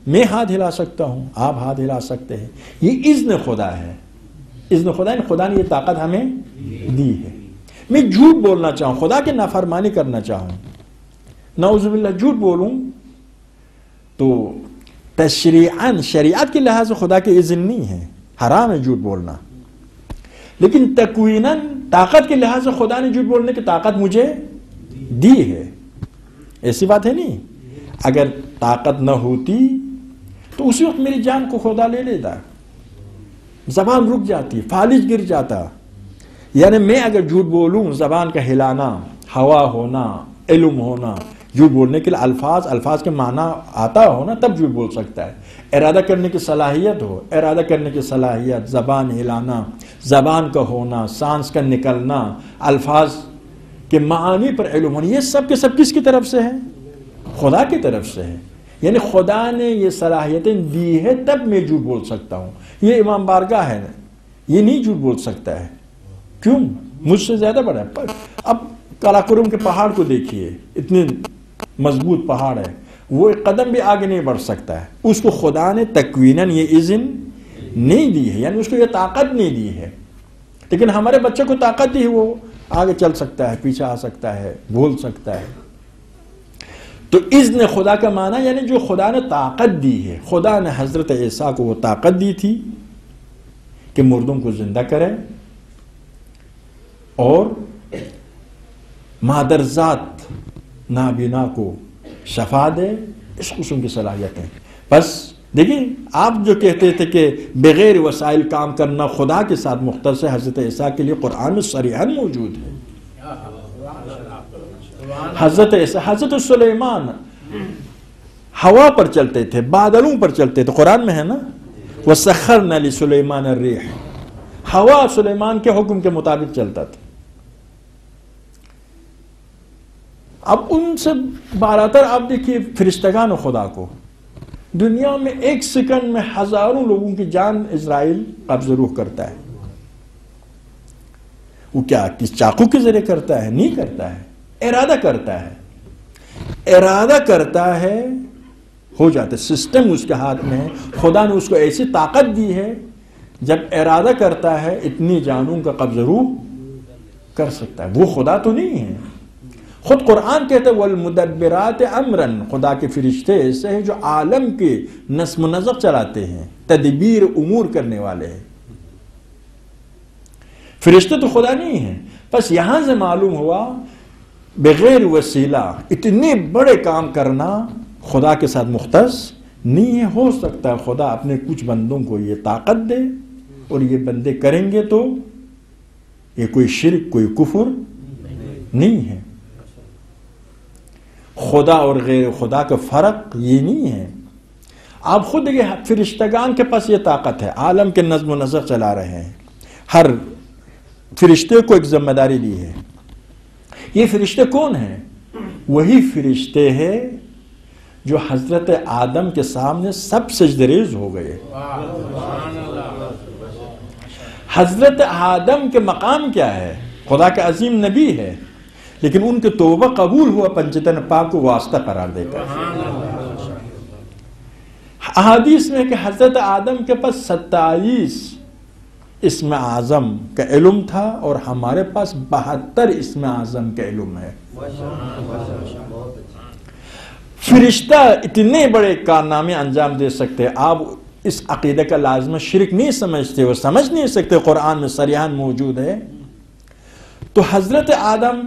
میں ہاتھ ہلا سکتا ہوں، آپ ہاتھ ہلا سکتے ہیں، یہ اذن خدا ہے، اذن خدا ہے، خدا نے یہ طاقت ہمیں دی ہے۔ میں جھوٹ بولنا چاہوں، خدا کی نافرمانی کرنا چاہوں، نعوذ باللہ جھوٹ بولوں، تو تشریعاً شریعت کے لحاظ سے خدا کے اذن نہیں ہے، حرام ہے جھوٹ بولنا، لیکن تکویناً طاقت کے لحاظ سے خدا نے جھوٹ بولنے کی طاقت مجھے دی ہے، ایسی بات ہے نہیں۔ اگر طاقت نہ ہوتی تو اسی وقت میری جان کو خدا لے لیتا، زبان رک جاتی، فالج گر جاتا۔ یعنی میں اگر جھوٹ بولوں، زبان کا ہلانا، ہوا ہونا، علم ہونا، جھوٹ بولنے کے لیے الفاظ الفاظ کے معنی آتا ہو نا، تب جھوٹ بول سکتا ہے۔ ارادہ کرنے کی صلاحیت ہو، ارادہ کرنے کی صلاحیت، زبان ہلانا، زبان کا ہونا، سانس کا نکلنا، الفاظ کے معانی پر علم ہونا، یہ سب کے سب کس کی طرف سے ہے؟ خدا کی طرف سے ہے۔ یعنی خدا نے یہ صلاحیتیں دی ہے تب میں جھوٹ بول سکتا ہوں۔ یہ امام بارگاہ ہے، یہ نہیں جھوٹ بول سکتا ہے، کیوں؟ مجھ سے زیادہ بڑا ہے۔ اب کاراکرم کے پہاڑ کو دیکھیے، اتنے مضبوط پہاڑ ہے، وہ ایک قدم بھی آگے نہیں بڑھ سکتا ہے، اس کو خدا نے تکویناً یہ اذن نہیں دی ہے، یعنی اس کو یہ طاقت نہیں دی ہے۔ لیکن ہمارے بچے کو طاقت دی ہے، وہ آگے چل سکتا ہے، پیچھے آ سکتا ہے، بول سکتا ہے۔ تو اذن خدا کا معنی یعنی جو خدا نے طاقت دی ہے۔ خدا نے حضرت عیسیٰ کو وہ طاقت دی تھی کہ مردوں کو زندہ کرے اور مادرزاد نابینا کو شفا دے، اس قسم کی صلاحیتیں۔ بس دیکھیں، آپ جو کہتے تھے کہ بغیر وسائل کام کرنا خدا کے ساتھ مختص ہے، حضرت عیسیٰ کے لیے قرآن میں صریحاً موجود ہے۔ حضرت عیسیٰ، حضرت سلیمان ہوا پر چلتے تھے، بادلوں پر چلتے تھے، قرآن میں ہے نا، وَسَخَّرْنَا لِسُلَيْمَانَ الرِّيحَ، ہوا سلیمان کے حکم کے مطابق چلتا تھا۔ اب ان سے بالاتر آپ دیکھیے فرشتگان خدا کو، دنیا میں ایک سیکنڈ میں ہزاروں لوگوں کی جان اسرائیل قبض روح کرتا ہے۔ وہ کیا کس چاقو کے ذریعے کرتا ہے؟ نہیں کرتا ہے، ارادہ کرتا ہے، ارادہ کرتا ہے، ہو جاتا ہے، سسٹم اس کے ہاتھ میں ہے۔ خدا نے اس کو ایسی طاقت دی ہے، جب ارادہ کرتا ہے اتنی جانوں کا قبض روح کر سکتا ہے۔ وہ خدا تو نہیں ہے۔ خود قرآن کہتا ہے وَالْمُدَبِّرَاتِ أَمْرًا، خدا کے فرشتے ایسے ہیں جو عالم کے نظم و نسق چلاتے ہیں، تدبیر امور کرنے والے ہیں۔ فرشتے تو خدا نہیں ہیں۔ بس یہاں سے معلوم ہوا بغیر وسیلہ اتنے بڑے کام کرنا خدا کے ساتھ مختص نہیں ہے۔ ہو سکتا ہے خدا اپنے کچھ بندوں کو یہ طاقت دے اور یہ بندے کریں گے تو یہ کوئی شرک، کوئی کفر نہیں ہے۔ خدا اور غیر خدا کا فرق یہ نہیں ہے۔ آپ خود دیکھیں، فرشتگان کے پاس یہ طاقت ہے، عالم کے نظم و نسق چلا رہے ہیں، ہر فرشتے کو ایک ذمہ داری دی ہے۔ یہ فرشتے کون ہیں؟ وہی فرشتے ہیں جو حضرت آدم کے سامنے سب سجدریز ہو گئے۔ حضرت آدم کے مقام کیا ہے؟ خدا کا عظیم نبی ہے، لیکن ان کے توبہ قبول ہوا پنجتن پاک کو واسطہ قرار دے کر۔ احادیث میں کہ حضرت آدم کے پاس ستائیس اسم اعظم کا علم تھا اور ہمارے پاس بہتر اسم اعظم کا علم ہے۔ فرشتہ اتنے بڑے کارنامے انجام دے سکتے، آپ اس عقیدہ کا لازمہ شرک نہیں سمجھتے، وہ سمجھ نہیں سکتے، قرآن میں صریحاً موجود ہے۔ تو حضرت آدم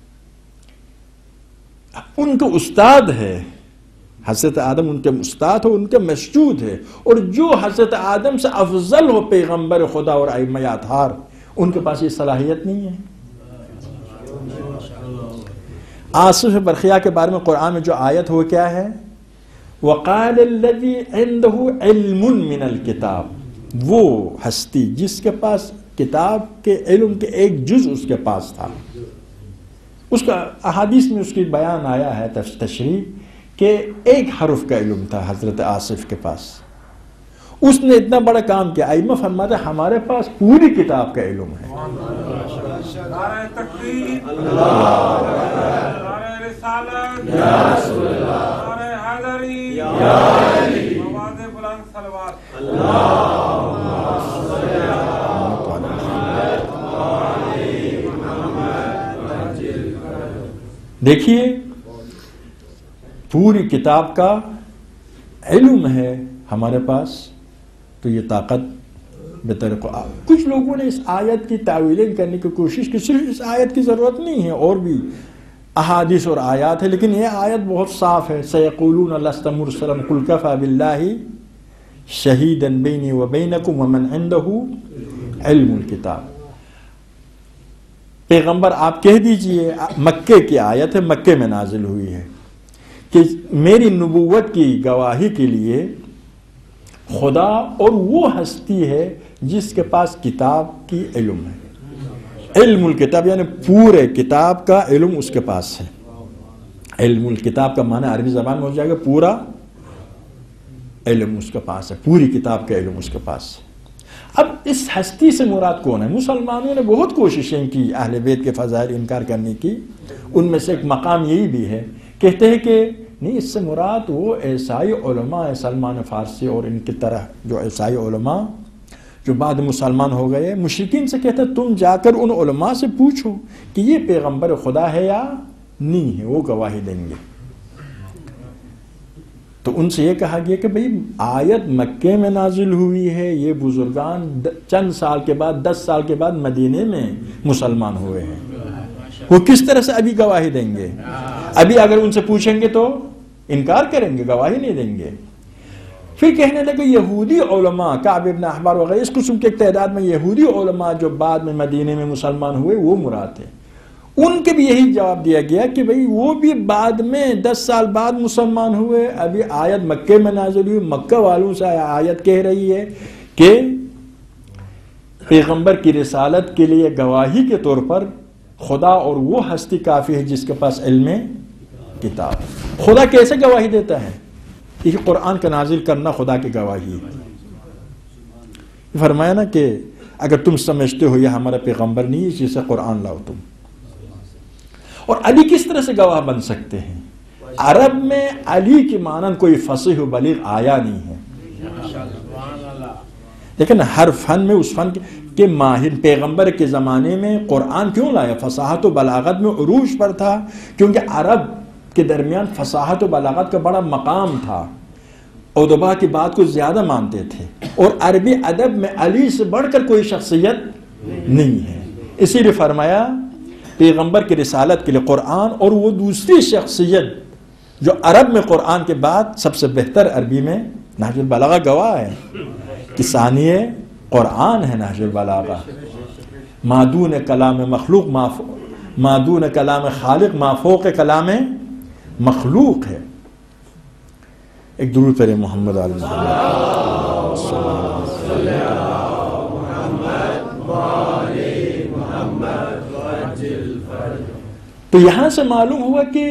ان کے استاد ہے، حضرت آدم ان کے استاد ہو، ان کے مسجود ہے، اور جو حضرت آدم سے افضل ہو پیغمبر خدا اور ائمہ اطہار، ان کے پاس یہ صلاحیت نہیں ہے۔ آصف برخیہ کے بارے میں قرآن میں جو آیت ہو کیا ہے؟ وَقَالَ الَّذِي عِنْدَهُ عِلْمٌ مِّنَ الْكِتَابِ، وہ ہستی جس کے پاس کتاب کے علم کے ایک جز اس کے پاس تھا۔ اس کا احادیث میں اس کی بیان آیا ہے، تشریح، کہ ایک حرف کا علم تھا حضرت آصف کے پاس، اس نے اتنا بڑا کام کیا۔ ائمہ فرماتے ہیں ہمارے پاس پوری کتاب کا علم ہے۔ نعرہ تکبیر، نعرہ رسالت، نعرہ حیدری، صلوات دیکھیے پوری کتاب کا علم ہے ہمارے پاس، تو یہ طاقت بطور کچھ لوگوں نے اس آیت کی تعویلیں کرنے کی کوشش کی، صرف اس آیت کی ضرورت نہیں ہے، اور بھی احادیث اور آیات ہے، لیکن یہ آیت بہت صاف ہے۔ سَيَقُولُونَ لَسْتَ مُرْسَلًا قُلْ كَفَى بِاللَّهِ شَهِيدًا بَيْنِي وَبَيْنَكُمْ وَمَنْ عِنْدَهُ عِلْمُ الْكِتَابِ۔ پیغمبر آپ کہہ دیجئے، مکے کی آیت ہے، مکے میں نازل ہوئی ہے، کہ میری نبوت کی گواہی کے لیے خدا اور وہ ہستی ہے جس کے پاس کتاب کی علم ہے۔ علم الکتاب یعنی پورے کتاب کا علم اس کے پاس ہے۔ علم الکتاب کا معنی عربی زبان میں ہو جائے گا پورا علم اس کے پاس ہے، پوری کتاب کا علم اس کے پاس ہے۔ اب اس ہستی سے مراد کون ہے؟ مسلمانوں نے بہت کوششیں کی اہل بیت کے فضائل انکار کرنے کی، ان میں سے ایک مقام یہی بھی ہے، کہتے ہیں کہ نہیں، اس سے مراد وہ عیسائی علماء ہے، سلمان فارسی اور ان کی طرح جو عیسائی علماء جو بعد مسلمان ہو گئے۔ مشرکین سے کہتے ہیں تم جا کر ان علماء سے پوچھو کہ یہ پیغمبر خدا ہے یا نہیں ہے، وہ گواہی دیں گے۔ تو ان سے یہ کہا گیا کہ بھئی آیت مکے میں نازل ہوئی ہے، یہ بزرگان چند سال کے بعد، دس سال کے بعد مدینے میں مسلمان ہوئے ہیں، وہ کس طرح سے ابھی گواہی دیں گے؟ ابھی اگر ان سے پوچھیں گے تو انکار کریں گے، گواہی نہیں دیں گے۔ پھر کہنے لگے یہودی علماء، کعب ابن احبار وغیرہ، اس قسم کے تعداد میں یہودی علماء جو بعد میں مدینے میں مسلمان ہوئے وہ مراد تھے۔ ان کے بھی یہی جواب دیا گیا کہ بھئی وہ بھی بعد میں دس سال بعد مسلمان ہوئے، ابھی آیت مکے میں نازل ہوئی، مکہ والوں سے آیت کہہ رہی ہے کہ پیغمبر کی رسالت کے لیے گواہی کے طور پر خدا اور وہ ہستی کافی ہے جس کے پاس علم کتاب۔ خدا کیسے گواہی دیتا ہے؟ یہ قرآن کا نازل کرنا خدا کی گواہی ہے۔ فرمایا نا کہ اگر تم سمجھتے ہو یہ ہمارا پیغمبر نہیں، اسی سے قرآن لاؤ تم۔ اور علی کس طرح سے گواہ بن سکتے ہیں؟ عرب میں علی کی مانند کوئی فصیح و بلیغ آیا نہیں ہے، لیکن ہر فن میں اس فن کے ماہر پیغمبر کے زمانے میں قرآن کیوں لایا؟ فصاحت و بلاغت میں عروج پر تھا، کیونکہ عرب کے درمیان فصاحت و بلاغت کا بڑا مقام تھا، ادبا کی بات کو زیادہ مانتے تھے، اور عربی ادب میں علی سے بڑھ کر کوئی شخصیت نہیں ہے۔ اسی لیے فرمایا پیغمبر کی رسالت کے لیے قرآن اور وہ دوسری شخصیت جو عرب میں قرآن کے بعد سب سے بہتر عربی میں نہج البلاغہ گواہ ہے کہ ثانیہ قرآن ہے۔ نہج البلاغہ مادون کلام مخلوق مادون کلام خالق مافوق کلام مخلوق ہے۔ ایک درود پڑھیں محمد علیہ تو یہاں سے معلوم ہوا کہ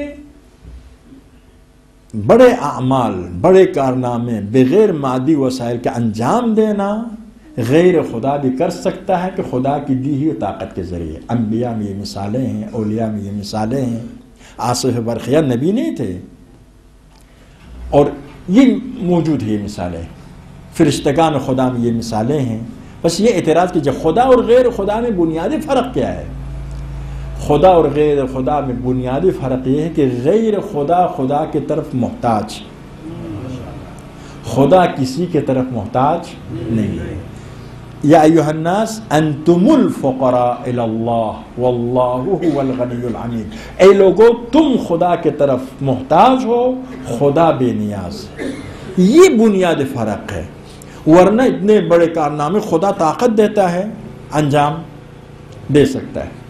بڑے اعمال، بڑے کارنامے بغیر مادی وسائل کے انجام دینا غیر خدا بھی کر سکتا ہے کہ خدا کی دی ہوئی طاقت کے ذریعے۔ انبیاء میں یہ مثالیں ہیں، اولیاء میں یہ مثالیں ہیں۔ آصف برقیہ نبی نہیں تھے اور یہ موجود ہے، یہ مثالیں فرشتگان خدا میں یہ مثالیں ہیں۔ بس یہ اعتراض کیجئے خدا اور غیر خدا میں بنیادی فرق کیا ہے؟ خدا اور غیر خدا میں بنیادی فرق یہ ہے کہ غیر خدا خدا کی طرف محتاج، خدا کسی کے طرف محتاج نہیں ہے۔ یا ایھا الناس انتم الفقراء الی اللہ واللہ هو الغنی الحمید، اے لوگو تم خدا کے طرف محتاج ہو، خدا بے نیاز ہے۔ یہ بنیادی فرق ہے، ورنہ اتنے بڑے کارنامے خدا طاقت دیتا ہے، انجام دے سکتا ہے۔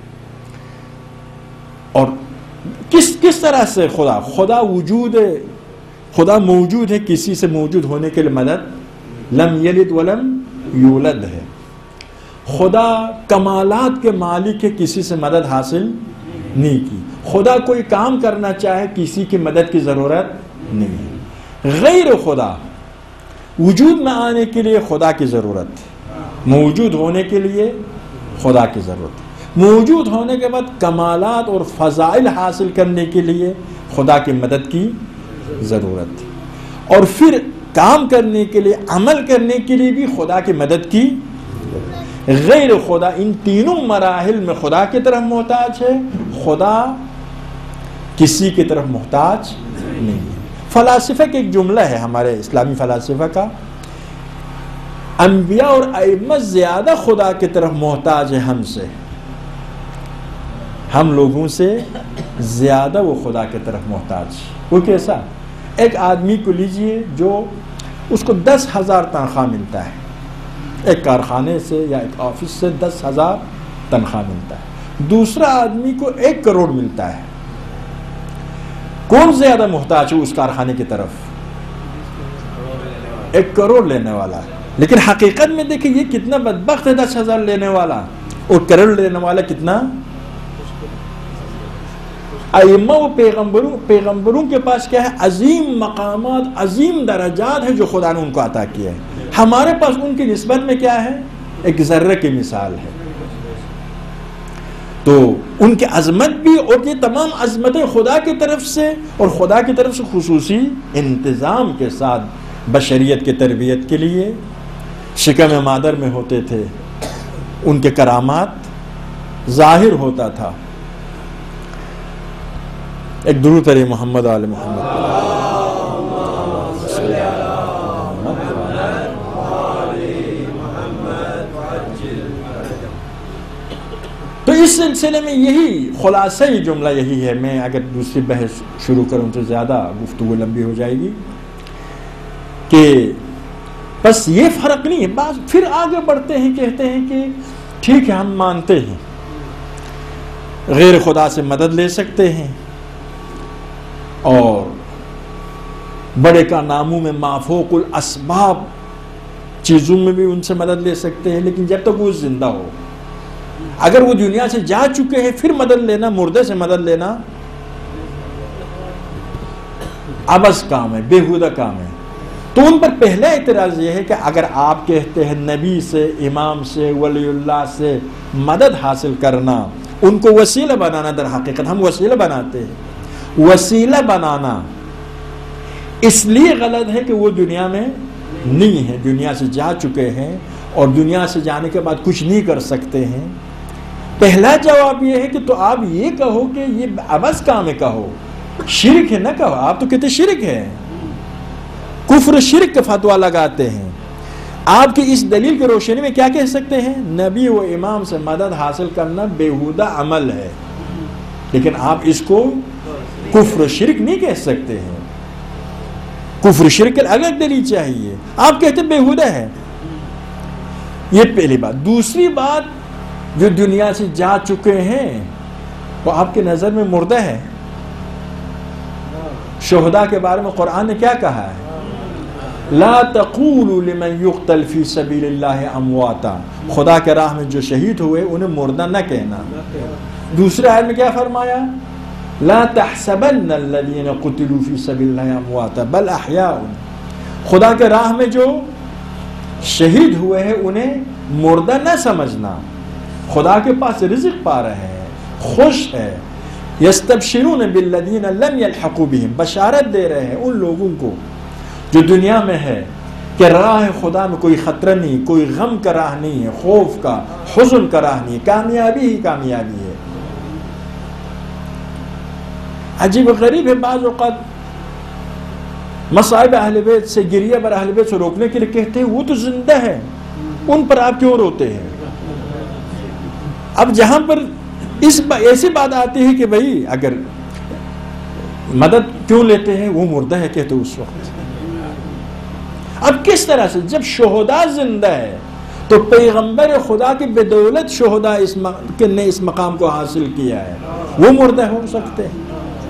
اور کس کس طرح سے خدا خدا وجود ہے، خدا موجود ہے، کسی سے موجود ہونے کے لیے مدد، لم یلد ولم یولد ہے۔ خدا کمالات کے مالک ہے، کسی سے مدد حاصل نہیں کی۔ خدا کوئی کام کرنا چاہے، کسی کی مدد کی ضرورت نہیں ہے۔ غیر خدا وجود میں آنے کے لیے خدا کی ضرورت، موجود ہونے کے لیے خدا کی ضرورت، موجود ہونے کے بعد کمالات اور فضائل حاصل کرنے کے لیے خدا کی مدد کی ضرورت، اور پھر کام کرنے کے لیے، عمل کرنے کے لیے بھی خدا کی مدد کی، غیر خدا ان تینوں مراحل میں خدا کی طرف محتاج ہے، خدا کسی کی طرف محتاج نہیں ہے۔ فلاسفہ کا ایک جملہ ہے ہمارے اسلامی فلاسفہ کا، انبیاء اور ائمہ زیادہ خدا کی طرف محتاج ہے ہم سے، ہم لوگوں سے زیادہ وہ خدا کی طرف محتاج۔ وہ کیسا؟ ایک آدمی کو لیجئے جو اس کو دس ہزار تنخواہ ملتا ہے، ایک کارخانے سے یا ایک آفس سے دس ہزار تنخواہ ملتا ہے، دوسرا آدمی کو ایک کروڑ ملتا ہے، کون زیادہ محتاج ہے اس کارخانے کی طرف؟ ایک کروڑ لینے والا۔ لیکن حقیقت میں دیکھیں یہ کتنا بدبخت ہے، دس ہزار لینے والا اور کروڑ لینے والا کتنا۔ ائمہ و پیغمبروں پیغمبروں کے پاس کیا ہے؟ عظیم مقامات، عظیم درجات ہیں جو خدا نے ان کو عطا کیا ہے، ہمارے پاس ان کی نسبت میں کیا ہے؟ ایک ذرہ کی مثال ہے۔ تو ان کی عظمت بھی، اور یہ تمام عظمتیں خدا کی طرف سے، اور خدا کی طرف سے خصوصی انتظام کے ساتھ بشریت کی تربیت کے لیے شکم مادر میں ہوتے تھے، ان کے کرامات ظاہر ہوتا تھا۔ ایک درود علی محمد و آل محمد۔ تو اس سلسلے میں یہی خلاصۂ جملہ یہی ہے، میں اگر دوسری بحث شروع کروں تو زیادہ گفتگو لمبی ہو جائے گی، کہ بس یہ فرق نہیں ہے۔ بعض پھر آگے بڑھتے ہیں، کہتے ہیں کہ ٹھیک ہے ہم مانتے ہیں غیر خدا سے مدد لے سکتے ہیں، اور بڑے کا ناموں میں مافوق الاسباب چیزوں میں بھی ان سے مدد لے سکتے ہیں، لیکن جب تک وہ زندہ ہو، اگر وہ دنیا سے جا چکے ہیں پھر مدد لینا، مردے سے مدد لینا عبث کام ہے، بیہودہ کام ہے۔ تو ان پر پہلا اعتراض یہ ہے کہ اگر آپ کہتے ہیں نبی سے، امام سے، ولی اللہ سے مدد حاصل کرنا، ان کو وسیلہ بنانا، در حقیقت ہم وسیلہ بناتے ہیں، وسیلہ بنانا اس لیے غلط ہے کہ وہ دنیا میں نہیں ہے، دنیا سے جا چکے ہیں، اور دنیا سے جانے کے بعد کچھ نہیں کر سکتے ہیں۔ پہلا جواب یہ ہے کہ تو آپ یہ کہو کہ یہ عبث کام ہے، کہو شرک ہے، نہ کہو، آپ تو کہتے شرک ہے، کفر شرک کا فتویٰ لگاتے ہیں۔ آپ کی اس دلیل کی روشنی میں کیا کہہ سکتے ہیں؟ نبی و امام سے مدد حاصل کرنا بیہودہ عمل ہے، لیکن آپ اس کو کفر شرک نہیں کہہ سکتے ہیں، کفر شرک کی الگ دلیل چاہیے، آپ کہتے بیہودہ ہے۔ یہ پہلی بات۔ دوسری بات، جو دنیا سے جا چکے ہیں وہ آپ کی نظر میں مردہ ہے؟ شہداء کے بارے میں قرآن نے کیا کہا ہے؟ لا تقولوا لمن يقتل في سبيل الله امواتا، خدا کے راہ میں جو شہید ہوئے انہیں مردہ نہ کہنا۔ دوسرے آیت میں کیا فرمایا؟ لا تحسبن الذين قتلوا في سبيل الله امواتا بل احياء، خدا کے راہ میں جو شہید ہوئے ہیں انہیں مردہ نہ سمجھنا، خدا کے پاس رزق پا رہے ہیں، خوش ہے۔ یستبشرون بالذین لم یلحقوا بہم، بشارت دے رہے ہیں ان لوگوں کو جو دنیا میں ہے کہ راہ خدا میں کوئی خطرہ نہیں، کوئی غم کا راہ نہیں ہے، خوف کا، حزن کا راہ نہیں، کامیابی ہی کامیابی ہے۔ عجیب و غریب ہے، بعض اوقات مصائب اہل بیت سے، گریہ بر اہل بیت سے روکنے کے لیے کہتے ہیں وہ تو زندہ ہے، ان پر آپ کیوں روتے ہیں؟ اب جہاں پر اس با ایسی بات آتی ہے کہ بھئی اگر مدد کیوں لیتے ہیں، وہ مردہ ہے کہتے اس وقت۔ اب کس طرح سے؟ جب شہداء زندہ ہے تو پیغمبر خدا کی بدولت شہداء اس نے اس مقام کو حاصل کیا ہے، وہ مردہ ہو سکتے ہیں۔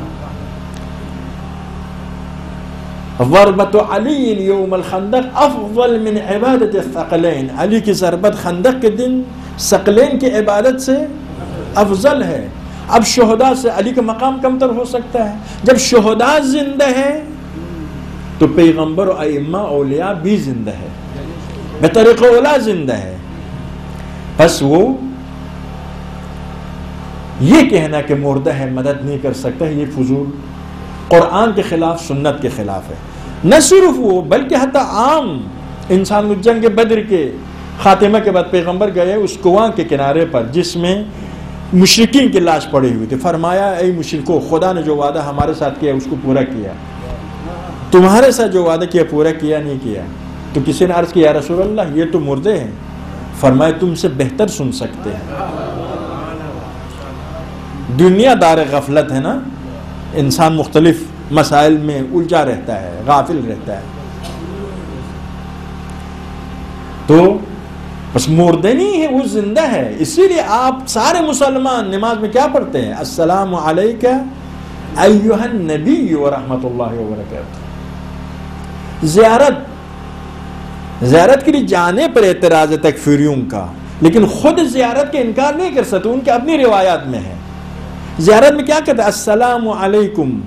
ضربت علی یوم الخندق افضل من عبادت الثقلین، علی کی ضربت خندق کے دن ثقلین کی عبادت سے افضل ہے۔ اب شہداء سے علی کا مقام کمتر ہو سکتا ہے؟ جب شہداء زندہ ہے تو پیغمبر و ائمہ اولیاء بھی زندہ ہے، بطریق اولا زندہ ہے۔ بس وہ یہ کہنا کہ مردہ ہے مدد نہیں کر سکتا ہے، یہ فضول، قرآن کے خلاف، سنت کے خلاف ہے۔ نہ صرف وہ بلکہ حتی عام انسان کو جنگ بدر کے خاتمہ کے بعد پیغمبر گئے اس کنواں کے کنارے پر جس میں مشرکین کی لاش پڑی ہوئی تھی. فرمایا اے مشرکو خدا نے جو وعدہ ہمارے ساتھ کیا اس کو پورا کیا, تمہارے ساتھ جو وعدہ کیا پورا کیا نہیں کیا. تو کسی نے عرض کیا یا رسول اللہ یہ تو مردے ہیں. فرمایا تم سے بہتر سن سکتے ہیں. دنیا دار غفلت ہے نا, انسان مختلف مسائل میں الجھا رہتا ہے, غافل رہتا ہے. تو بس مردے نہیں ہے, وہ زندہ ہے. اسی لیے آپ سارے مسلمان نماز میں کیا پڑھتے ہیں؟ السلام علیکہ ایھا النبی ورحمۃ اللہ وبرکاتہ. زیارت زیارت کے لیے جانے پر اعتراض ہے تکفیریوں کا, لیکن خود زیارت کے انکار نہیں کر سکتے, ان کے اپنی روایات میں ہے. زیارت میں کیا کہتے ہیں؟ السلام علیکم,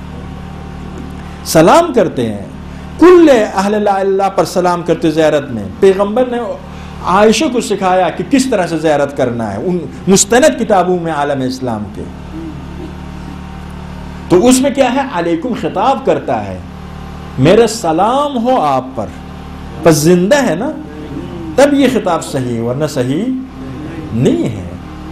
سلام کرتے ہیں. کل اہل لا اللہ پر سلام کرتے زیارت میں. پیغمبر نے عائشہ کو سکھایا کہ کس طرح سے زیارت کرنا ہے, ان مستند کتابوں میں عالم اسلام کے. تو اس میں کیا ہے؟ علیکم خطاب کرتا ہے, میرا سلام ہو آپ پر. پس زندہ ہے نا, تب یہ خطاب صحیح, ورنہ صحیح نہیں ہے.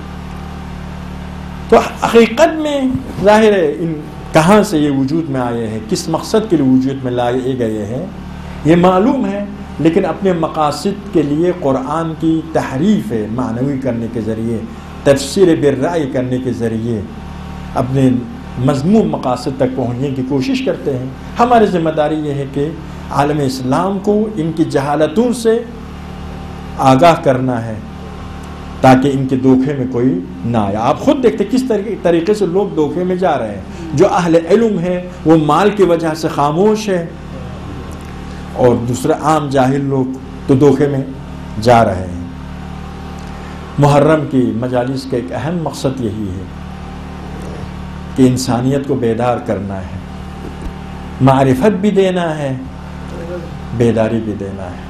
تو حقیقت میں ظاہر ہے ان کہاں سے یہ وجود میں آئے ہیں, کس مقصد کے لیے وجود میں لائے گئے ہیں یہ معلوم ہے, لیکن اپنے مقاصد کے لیے قرآن کی تحریف معنوی کرنے کے ذریعے, تفسیر بالرأی کرنے کے ذریعے اپنے مضمون مقاصد تک پہنچنے کی کوشش کرتے ہیں. ہماری ذمہ داری یہ ہے کہ عالم اسلام کو ان کی جہالتوں سے آگاہ کرنا ہے تاکہ ان کے دھوکے میں کوئی نہ آئے. آپ خود دیکھتے کس طریقے سے لوگ دھوکے میں جا رہے ہیں. جو اہل علم ہے وہ مال کی وجہ سے خاموش ہے, اور دوسرے عام جاہل لوگ تو دھوکے میں جا رہے ہیں. محرم کی مجالس کا ایک اہم مقصد یہی ہے کہ انسانیت کو بیدار کرنا ہے, معرفت بھی دینا ہے, بیداری بھی دینا ہے.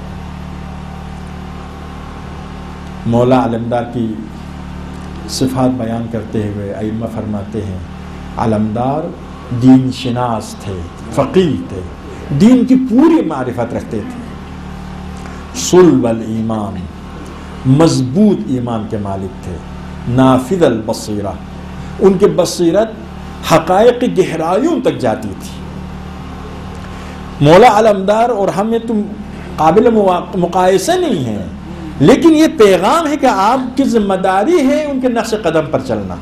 مولا علمدار کی صفات بیان کرتے ہوئے ائمہ فرماتے ہیں علمدار دین شناس تھے, فقیہ تھے, دین کی پوری معرفت رکھتے تھے. صلب الایمان, مضبوط ایمان کے مالک تھے. نافذ البصیرہ, ان کے بصیرت حقائق کی گہرائیوں تک جاتی تھی. مولا علمدار اور ہمیں تم قابل مقایسہ نہیں ہیں, لیکن یہ پیغام ہے کہ آپ کی ذمہ داری ہے ان کے نقش قدم پر چلنا,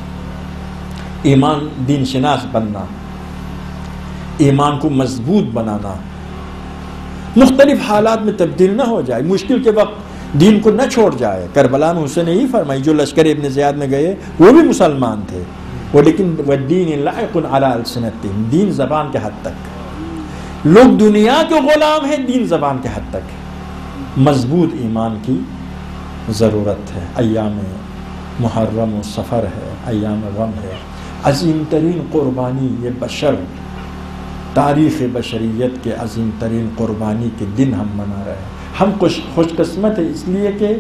ایمان دین شناس بننا, ایمان کو مضبوط بنانا, مختلف حالات میں تبدیل نہ ہو جائے, مشکل کے وقت دین کو نہ چھوڑ جائے. کربلا میں حسین یہی فرمائی, جو لشکر ابن زیاد میں گئے وہ بھی مسلمان تھے, وہ لیکن والدین لائق علی السنتہم, دین زبان کے حد تک. لوگ دنیا کے غلام ہیں, دین زبان کے حد تک. مضبوط ایمان کی ضرورت ہے. ایام محرم و سفر ہے, ایام غم ہے, عظیم ترین قربانی یہ بشر, تاریخ بشریت کے عظیم ترین قربانی کے دن ہم منا رہے ہیں. ہم خوش خوش قسمت ہے اس لیے کہ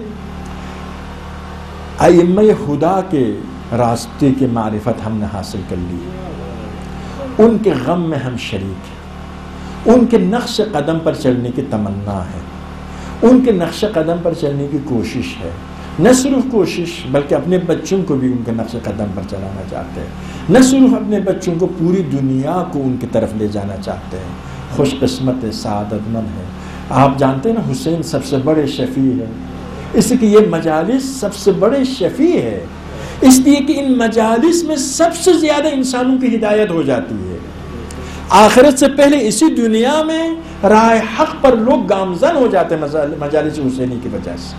ائمہ خدا کے راستے کی معرفت ہم نے حاصل کر لی, ان کے غم میں ہم شریک ہیں, ان کے نقش قدم پر چلنے کی تمنا ہے, ان کے نقش قدم پر چلنے کی کوشش ہے. نہ صرف کوشش بلکہ اپنے بچوں کو بھی ان کے نقش قدم پر چلانا چاہتے ہیں. نہ صرف اپنے بچوں کو, پوری دنیا کو ان کی طرف لے جانا چاہتے ہیں. خوش قسمت ہے, سعادت مند ہے. آپ جانتے ہیں نا حسین سب سے بڑے شفیع ہے, اس لیے کہ یہ مجالس سب سے بڑے شفیع ہے, اس لیے کہ ان مجالس میں سب سے زیادہ انسانوں کی ہدایت ہو جاتی ہے. آخرت سے پہلے اسی دنیا میں راہ حق پر لوگ گامزن ہو جاتے ہیں مجالس حسینی کی وجہ سے.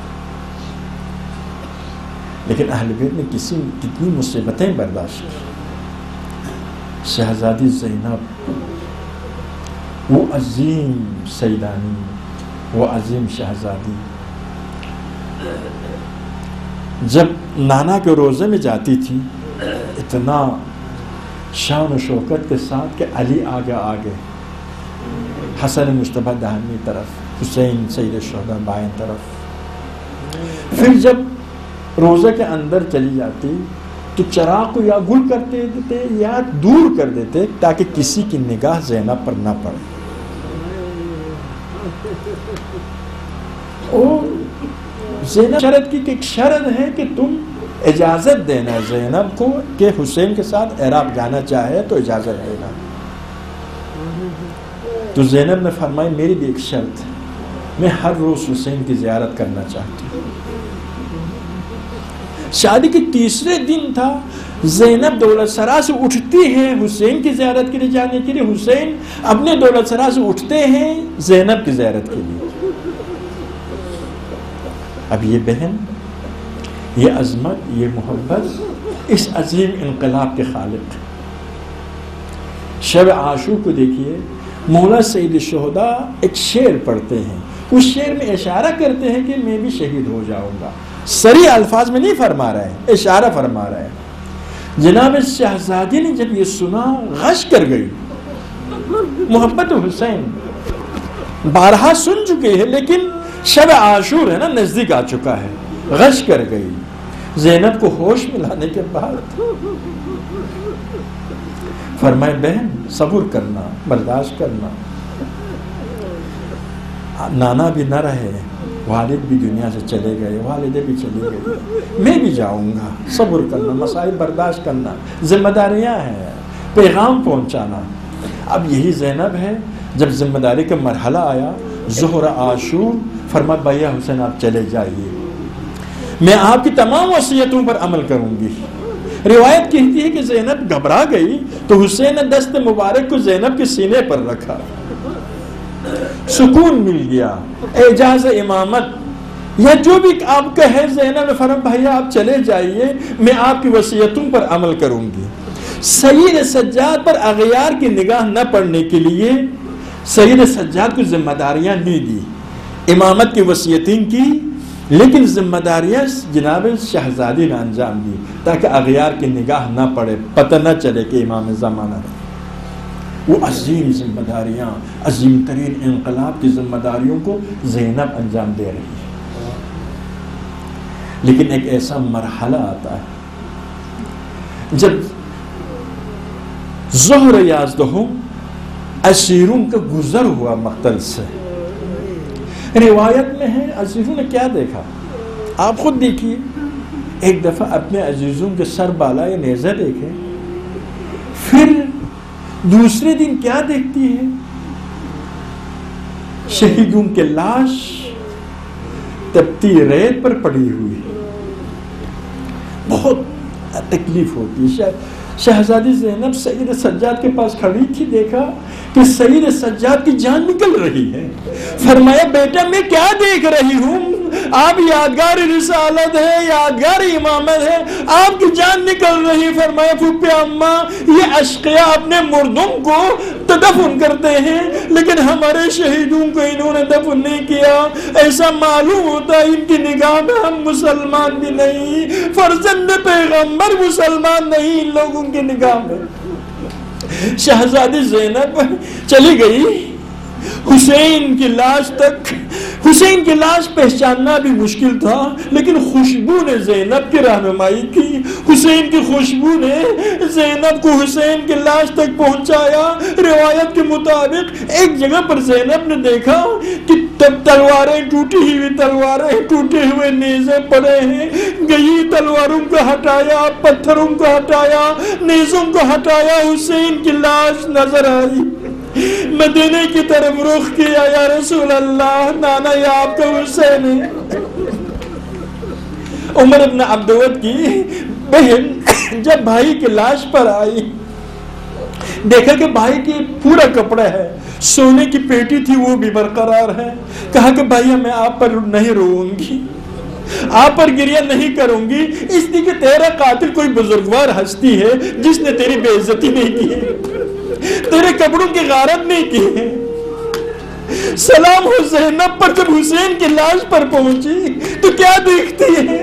لیکن اہل بیت نے کسی کتنی مصیبتیں برداشت کی. شہزادی زینب, وہ عظیم سیدانی, وہ عظیم شہزادی, جب نانا کے روزے میں جاتی تھی اتنا شان و شوکت کے ساتھ کہ علی آگے آگے, حسن مجتبیٰ دہنی طرف, حسین سید الشہداء بائیں طرف. پھر جب روزے کے اندر چلی جاتی تو چراغ کو یا گل کر دیتے یا دور کر دیتے تاکہ کسی کی نگاہ زینب پر نہ پڑے. اور زینب شرط کی کہ ایک شرط ہے کہ تم اجازت دینا زینب کو کہ حسین کے ساتھ عراق جانا چاہے تو اجازت دینا. تو زینب نے فرمائی میری بھی ایک شرط ہے، میں ہر روز حسین کی زیارت کرنا چاہتی ہوں. شادی کے تیسرے دن تھا، زینب دولت سرا سے اٹھتی ہے حسین کی زیارت کے لیے جانے کے لیے، حسین اپنے دولت سرا سے اٹھتے ہیں زینب کی زیارت کے لیے. اب یہ بہن، یہ عظمت، یہ محبت اس عظیم انقلاب کے خالق. شب عاشور کو دیکھیے، مولا سید الشہداء ایک شعر پڑھتے ہیں، اس شعر میں اشارہ کرتے ہیں کہ میں بھی شہید ہو جاؤں گا. صریح الفاظ میں نہیں فرما رہے ہیں، اشارہ فرما رہے ہیں. جناب شہزادی نے جب یہ سنا غش کر گئی. محبت حسین بارہا سن چکے ہیں لیکن شب عاشور ہے نا، نزدیک آ چکا ہے، غش کر گئی. زینب کو ہوش میں لانے کے بعد فرمائے بہن صبر کرنا، برداشت کرنا، نانا بھی نہ رہے، والد بھی دنیا سے چلے گئے، والدے بھی چلے گئے، میں بھی جاؤں گا، صبر کرنا، مسائل برداشت کرنا، ذمہ داریاں ہیں، پیغام پہنچانا. اب یہی زینب ہے. جب ذمہ داری کا مرحلہ آیا، ظہر عاشور، فرمایا بھیا حسین آپ چلے جائیے، میں آپ کی تمام وصیتوں پر عمل کروں گی. روایت کہتی ہے کہ زینب گھبرا گئی تو حسین نے دست مبارک کو زینب کے سینے پر رکھا، سکون مل گیا. اعجاز امامت یا جو بھی آپ کہے، زینب نے فرمایا بھیا آپ چلے جائیے، میں آپ کی وصیتوں پر عمل کروں گی. سید سجاد پر اغیار کی نگاہ نہ پڑنے کے لیے سید سجاد کو ذمہ داریاں نہیں دی، امامت کی وصیتیں کی، لیکن ذمہ داریاں جناب شہزادی نے انجام دی تاکہ اغیار کی نگاہ نہ پڑے، پتہ نہ چلے کہ امام زمانہ ہے. وہ عظیم ذمہ داریاں، عظیم ترین انقلاب کی ذمہ داریوں کو زینب انجام دے رہی ہے. لیکن ایک ایسا مرحلہ آتا ہے جب ظہر یازدہم اسیروں کا گزر ہوا مقتل سے. روایت میں ہے عزیزوں نے کیا دیکھا، آپ خود دیکھیے. ایک دفعہ اپنے عزیزوں کے سر بالا یہ نیزہ دیکھے، پھر دوسرے دن کیا دیکھتی ہے، شہیدوں کے لاش تپتی ریت پر پڑی ہوئی. بہت تکلیف ہوتی ہے. شہزادی زینب سید سجاد کے پاس کھڑی تھی، دیکھا کہ سید سجاد کی جان نکل رہی ہے. فرمایا بیٹا میں کیا دیکھ رہی ہوں، آپ یادگار رسالت ہے، یادگار امامت ہے، آپ کی جان نکل رہی. فرمایا پھوپھی اماں یہ اشقیاء اپنے مردوں کو تو دفن کرتے ہیں لیکن ہمارے شہیدوں کو انہوں نے دفن نہیں کیا. ایسا معلوم ہوتا ان کی نگاہ میں ہم مسلمان بھی نہیں، فرزند پیغمبر مسلمان نہیں ان لوگوں کی نگاہ میں. شہزادی زینب چلی گئی حسین کی لاش تک. حسین کی لاش پہچاننا بھی مشکل تھا لیکن خوشبو نے زینب کی رہنمائی کی. حسین کی خوشبو نے زینب کو حسین کی لاش تک پہنچایا. روایت کے مطابق ایک جگہ پر زینب نے دیکھا کہ تلواریں ٹوٹی ہوئی تلواریں ٹوٹے ہوئے نیزے پڑے ہیں. گئی تلواروں کو ہٹایا، پتھروں کو ہٹایا، نیزوں کو ہٹایا، حسین کی لاش نظر آئی. مدینے کی طرف رخ کیا، یا رسول اللہ نانا یہ آپ کا حسین ہے. عمر ابن عبدود کی بہن جب بھائی کی لاش پر آئی، دیکھا کہ بھائی کی پورا کپڑا ہے، سونے کی پیٹی تھی وہ بھی برقرار ہے. کہا کہ بھائی میں آپ پر نہیں روؤں گی، آپ پر گریہ نہیں کروں گی، اس لیے کہ تیرا قاتل کوئی بزرگوار ہستی ہے جس نے تیری بے عزتی نہیں کی ہے، تیرے کپڑوں کی غارت نہیں کی ہے. سلام حسین پر جب حسین کی لاش پر پہنچی تو کیا دیکھتی ہے،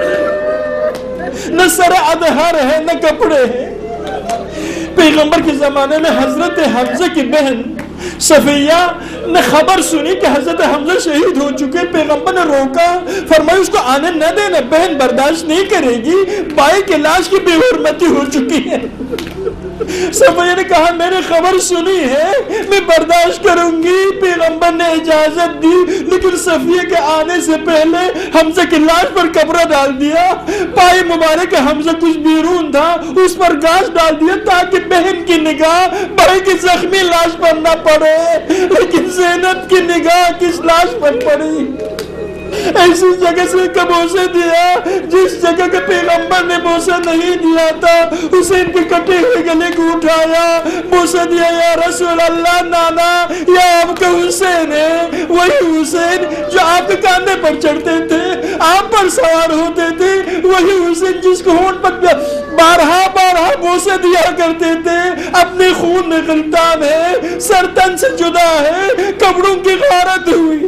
نہ سر ادھر ہے نہ کپڑے ہیں. پیغمبر کے زمانے میں حضرت حمزہ کی بہن صفیہ نے خبر سنی کہ حضرت حمزہ شہید ہو چکے، پیغمبر نے روکا، فرمایا اس کو آنے نہ دینا، بہن برداشت نہیں کرے گی، بھائی کی لاش کی بے حرمتی ہو چکی ہے۔ صفیہ نے کہا میں نے خبر سنی ہے، میں برداشت کروں گی، پیغمبر نے اجازت دی، لیکن صفیہ کے آنے سے پہلے حمزہ کی لاش پر کپڑا ڈال دیا، پائے مبارک حمزہ کچھ بیرون تھا، اس پر گاش ڈال دیا تاکہ بہن کی نگاہ بھائی کی زخمی لاش پر نہ پڑے، لیکن زینب کی نگاہ کس لاش پر پڑی؟ ایسی جگہ سے بوسے دیا جس جگہ کے پیغمبر نے بوسہ نہیں دیا تھا، حسین کے کٹے ہوئے گلے کو اٹھایا، بوسہ دیا، یا رسول اللہ، نانا یہ آپ کا حسین ہے، وہی حسین جو آپ کے کاندھے پر چڑھتے تھے، آپ پر سوار ہوتے تھے، وہی حسین جس کو ہونٹ پر بارہا بارہا بوسہ دیا کرتے تھے، اپنے خون میں غلطان ہے، سر تن سے جدا ہے، کپڑوں کی غارت ہوئی۔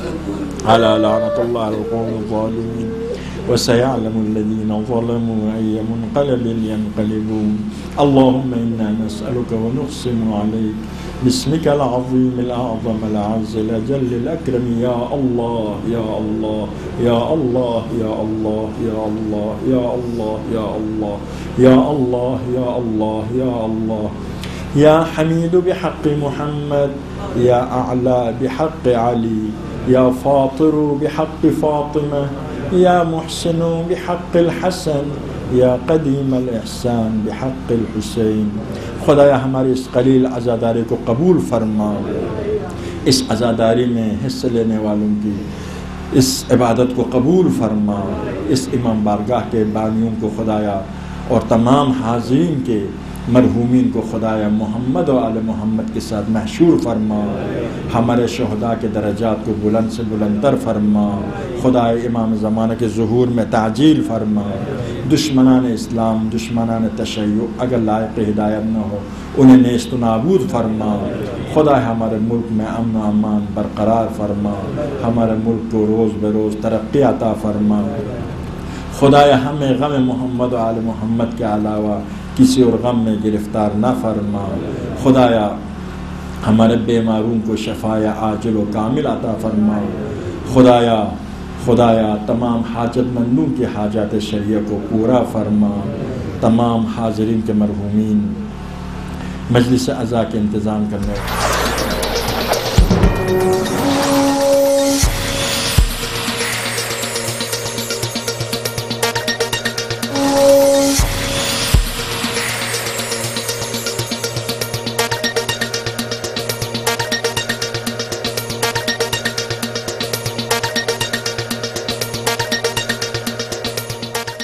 على لعنة الله على القوم الظالمين وسيعلم الذين ظلموا أي منقلب ينقلبون اللهم إنا نسألك ونقسم عليك باسمك العظيم الأعظم الأعز الأجل الأكرم يا الله يا الله يا الله يا الله يا الله يا الله يا الله يا الله يا الله يا الله يا حميد بحق محمد يا أعلى بحق علي يا فاطر بحق فاطمة يا محسن بحق الحسن يا قديم الإحسان بحق الحسين۔ خدایا ہماری اس قلیل عزاداری کو قبول فرما، اس عزاداری میں حصہ لینے والوں کی اس عبادت کو قبول فرما، اس امام بارگاہ کے بانیوں کو خدایا اور تمام حاضرین کے مرحومین کو خدایا محمد و آل محمد کے ساتھ محشور فرما، ہمارے شہداء کے درجات کو بلند سے بلندتر فرما، خدایا امام زمانہ کے ظہور میں تعجیل فرما، دشمنان اسلام، دشمنان تشیع اگر لائق ہدایت نہ ہو انہیں نیست و نابود فرما، خدا ہمارے ملک میں امن و امان برقرار فرما، ہمارے ملک کو روز بے روز ترقی عطا فرما، خدایا ہمیں غم محمد و آل محمد کے علاوہ کسی اور غم میں گرفتار نہ فرما، خدایا ہمارے بیماروں کو شفاء عاجل و کامل عطا فرما، خدایا خدایا تمام حاجت مندوں کی حاجات شریعہ کو پورا فرما، تمام حاضرین کے مرحومین مجلس عزا کے انتظام کرنے